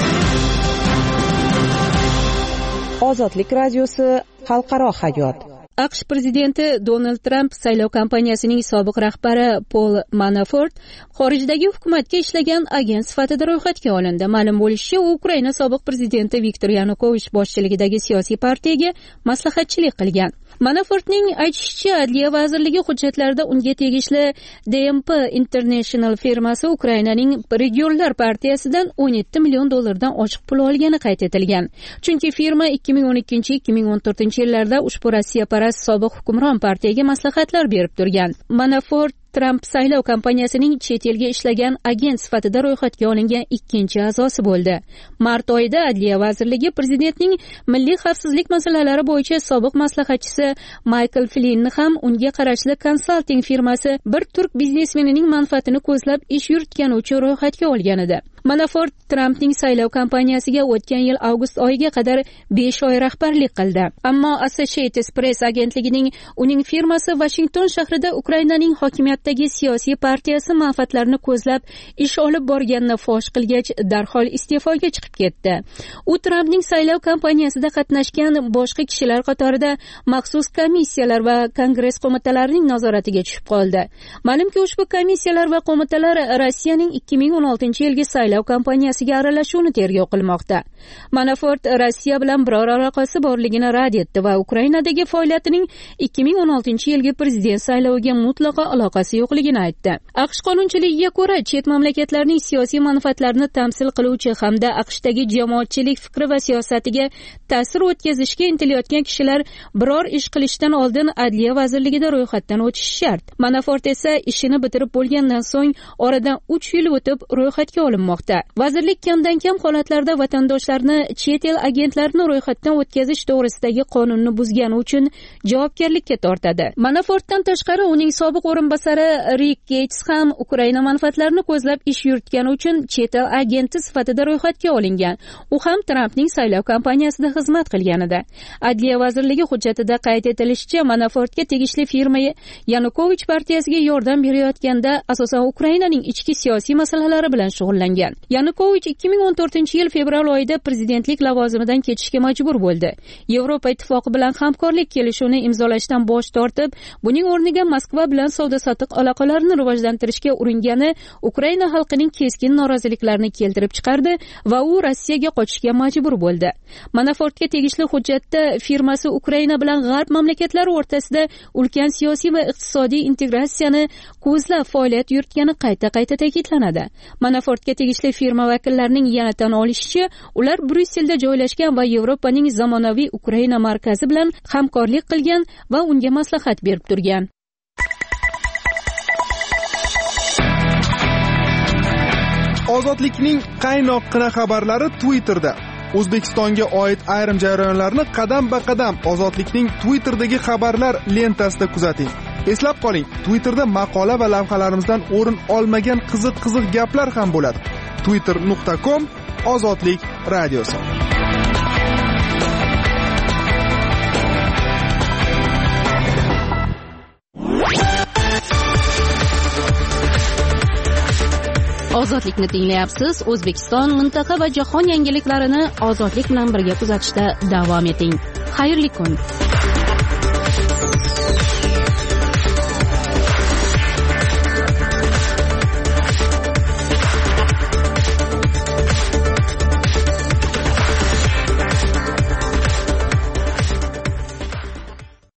Ozodlik radiosi xalqaro hayot. AQSh prezidenti Donald Tramp saylov kampaniyasining sobiq rahbari Paul Manafort xorijdagi hukumatga ishlagan agent sifatida ro'yxatga olindi. Ma'lum bo'lishicha, u Ukraina sobiq prezidenti Viktor Yanukovich boshchiligidagi siyosiy partiyaga maslahatchilik qilgan. Manafortning aytishicha, Adliya vazirligi hujjatlarida unga tegishli DMP International firmasi Ukrainaning Regionlar partiyasidan $17 million ochiq pul olgani qayd etilgan. Chunki firma 2012-2014 yillarda ushbu Rossiya parast sobiq hukmron partiyaga maslahatlar berib turgan. Manafort Tramp saylov kampaniyasining chet elga ishlagan agent sifatida ro'yxatga olingan ikkinchi a'zosi bo'ldi. Mart oyida Adliya vazirligi prezidentning milliy xavfsizlik masalalari bo'yicha sobiq maslahatchisi Michael Flynnni ham unga qarashli konsalting firmasi bir turk biznesmenining manfaatini ko'zlab ish yuritgani uchun ro'yxatga olgan edi. Manafort Trampning saylov kampaniyasiga o'tgan yil avgust oyiga qadar 5 oy rahbarlik qildi. Ammo Associated Press agentligining uning firmasi Washington shahrida Ukrainaning hokimiyatdagi siyosiy partiyasi manfaatlarini ko'zlab ish olib borganini fosh qilgach, darhol iste'foga chiqib ketdi. U Trampning saylov kampaniyasida qatnashgan boshqa kishilar qatorida maxsus komissiyalar va kongress qo'mitalarining nazoratiga tushib qoldi. Ma'lumki, ushbu komissiyalar va qo'mitalar Rossiyaning 2016-yilgi saylov kampaniyasiga aralashuvini tergov qilmoqda. Manafort Rossiya bilan biror aloqasi borligini rad etdi va Ukrainadagi faoliyatining 2016-yilgi prezident sayloviga mutlaqo aloqasi yo'qligini aytdi. AQSh qonunchiligiga ko'ra, chet mamlakatlarning siyosiy manfaatlarini tamsil qiluvchi hamda AQShdagi jamoatchilik fikri va siyosatiga ta'sir o'tkazishga intilayotgan kishilar biror ish qilishdan oldin Adliya vazirligida ro'yxatdan o'tishi shart. Manafort esa ishini bitirib bo'lgandan so'ng oradan 3 yil o'tib ro'yxatga olinmoqda. Vazirlik kamdan-kam holatlarda vatandoshlarni chet el agentlarini ro'yxatdan o'tkazish to'g'risidagi qonunni buzgani uchun javobgarlikka tortadi. Manafortdan tashqari uning sobiq o'rinbosari Rick Gates ham Ukraina manfaatlarini ko'zlab ish yuritgani uchun chet el agenti sifatida ro'yxatga olingan. U ham Trampning saylov kampaniyasida xizmat qilgan edi. Adliya vazirligi hujjatida qayd etilishicha, Manafortga tegishli firma Yanukovich partiyasiga yordam berayotganda asosan Ukrainaning ichki siyosiy masalalari bilan shug'ullangan. Yanukovich 2014-yil fevral oyida prezidentlik lavozimidan ketishga majbur bo'ldi. Yevropa ittifoqi bilan hamkorlik kelishuvini imzolashdan bosh tortib, buning o'rniga Moskva bilan savdo-sotiq aloqalarini rivojlantirishga uringani Ukraina xalqining keskin noroziliklarini keltirib chiqardi va u Rossiyaga qochishga majbur bo'ldi. Manafortga tegishli hujjatda firmasi Ukraina bilan g'arb mamlakatlari o'rtasida ulkan siyosiy va iqtisodiy integratsiyani ko'zlab faoliyat yuritgani qayta ta'kidlanadi. Manafortga tegishli tashxisli firma vakillarining yana tan olishicha, ular Bryusselda joylashgan va Yevropaning zamonaviy Ukraina markazi bilan hamkorlik qilgan va unga maslahat berib turgan. Ozodlikning qaynoqqina xabarlari Twitterda. O'zbekistonga oid ayrim jarayonlarni qadam-ba-qadam Ozodlikning Twitter'dagi xabarlar lentasida kuzating. Eslab qoling, Twitterda maqola va lavhalarimizdan o'rin olmagan qiziq gaplar ham bo'ladi. twitter.com Ozodlik radiosi. Ozodlikni tinglayapsiz. O'zbekiston, mintaqa va jahon yangiliklarini ozodlik bilan birga kuzatishda davom eting. Xayrli kun.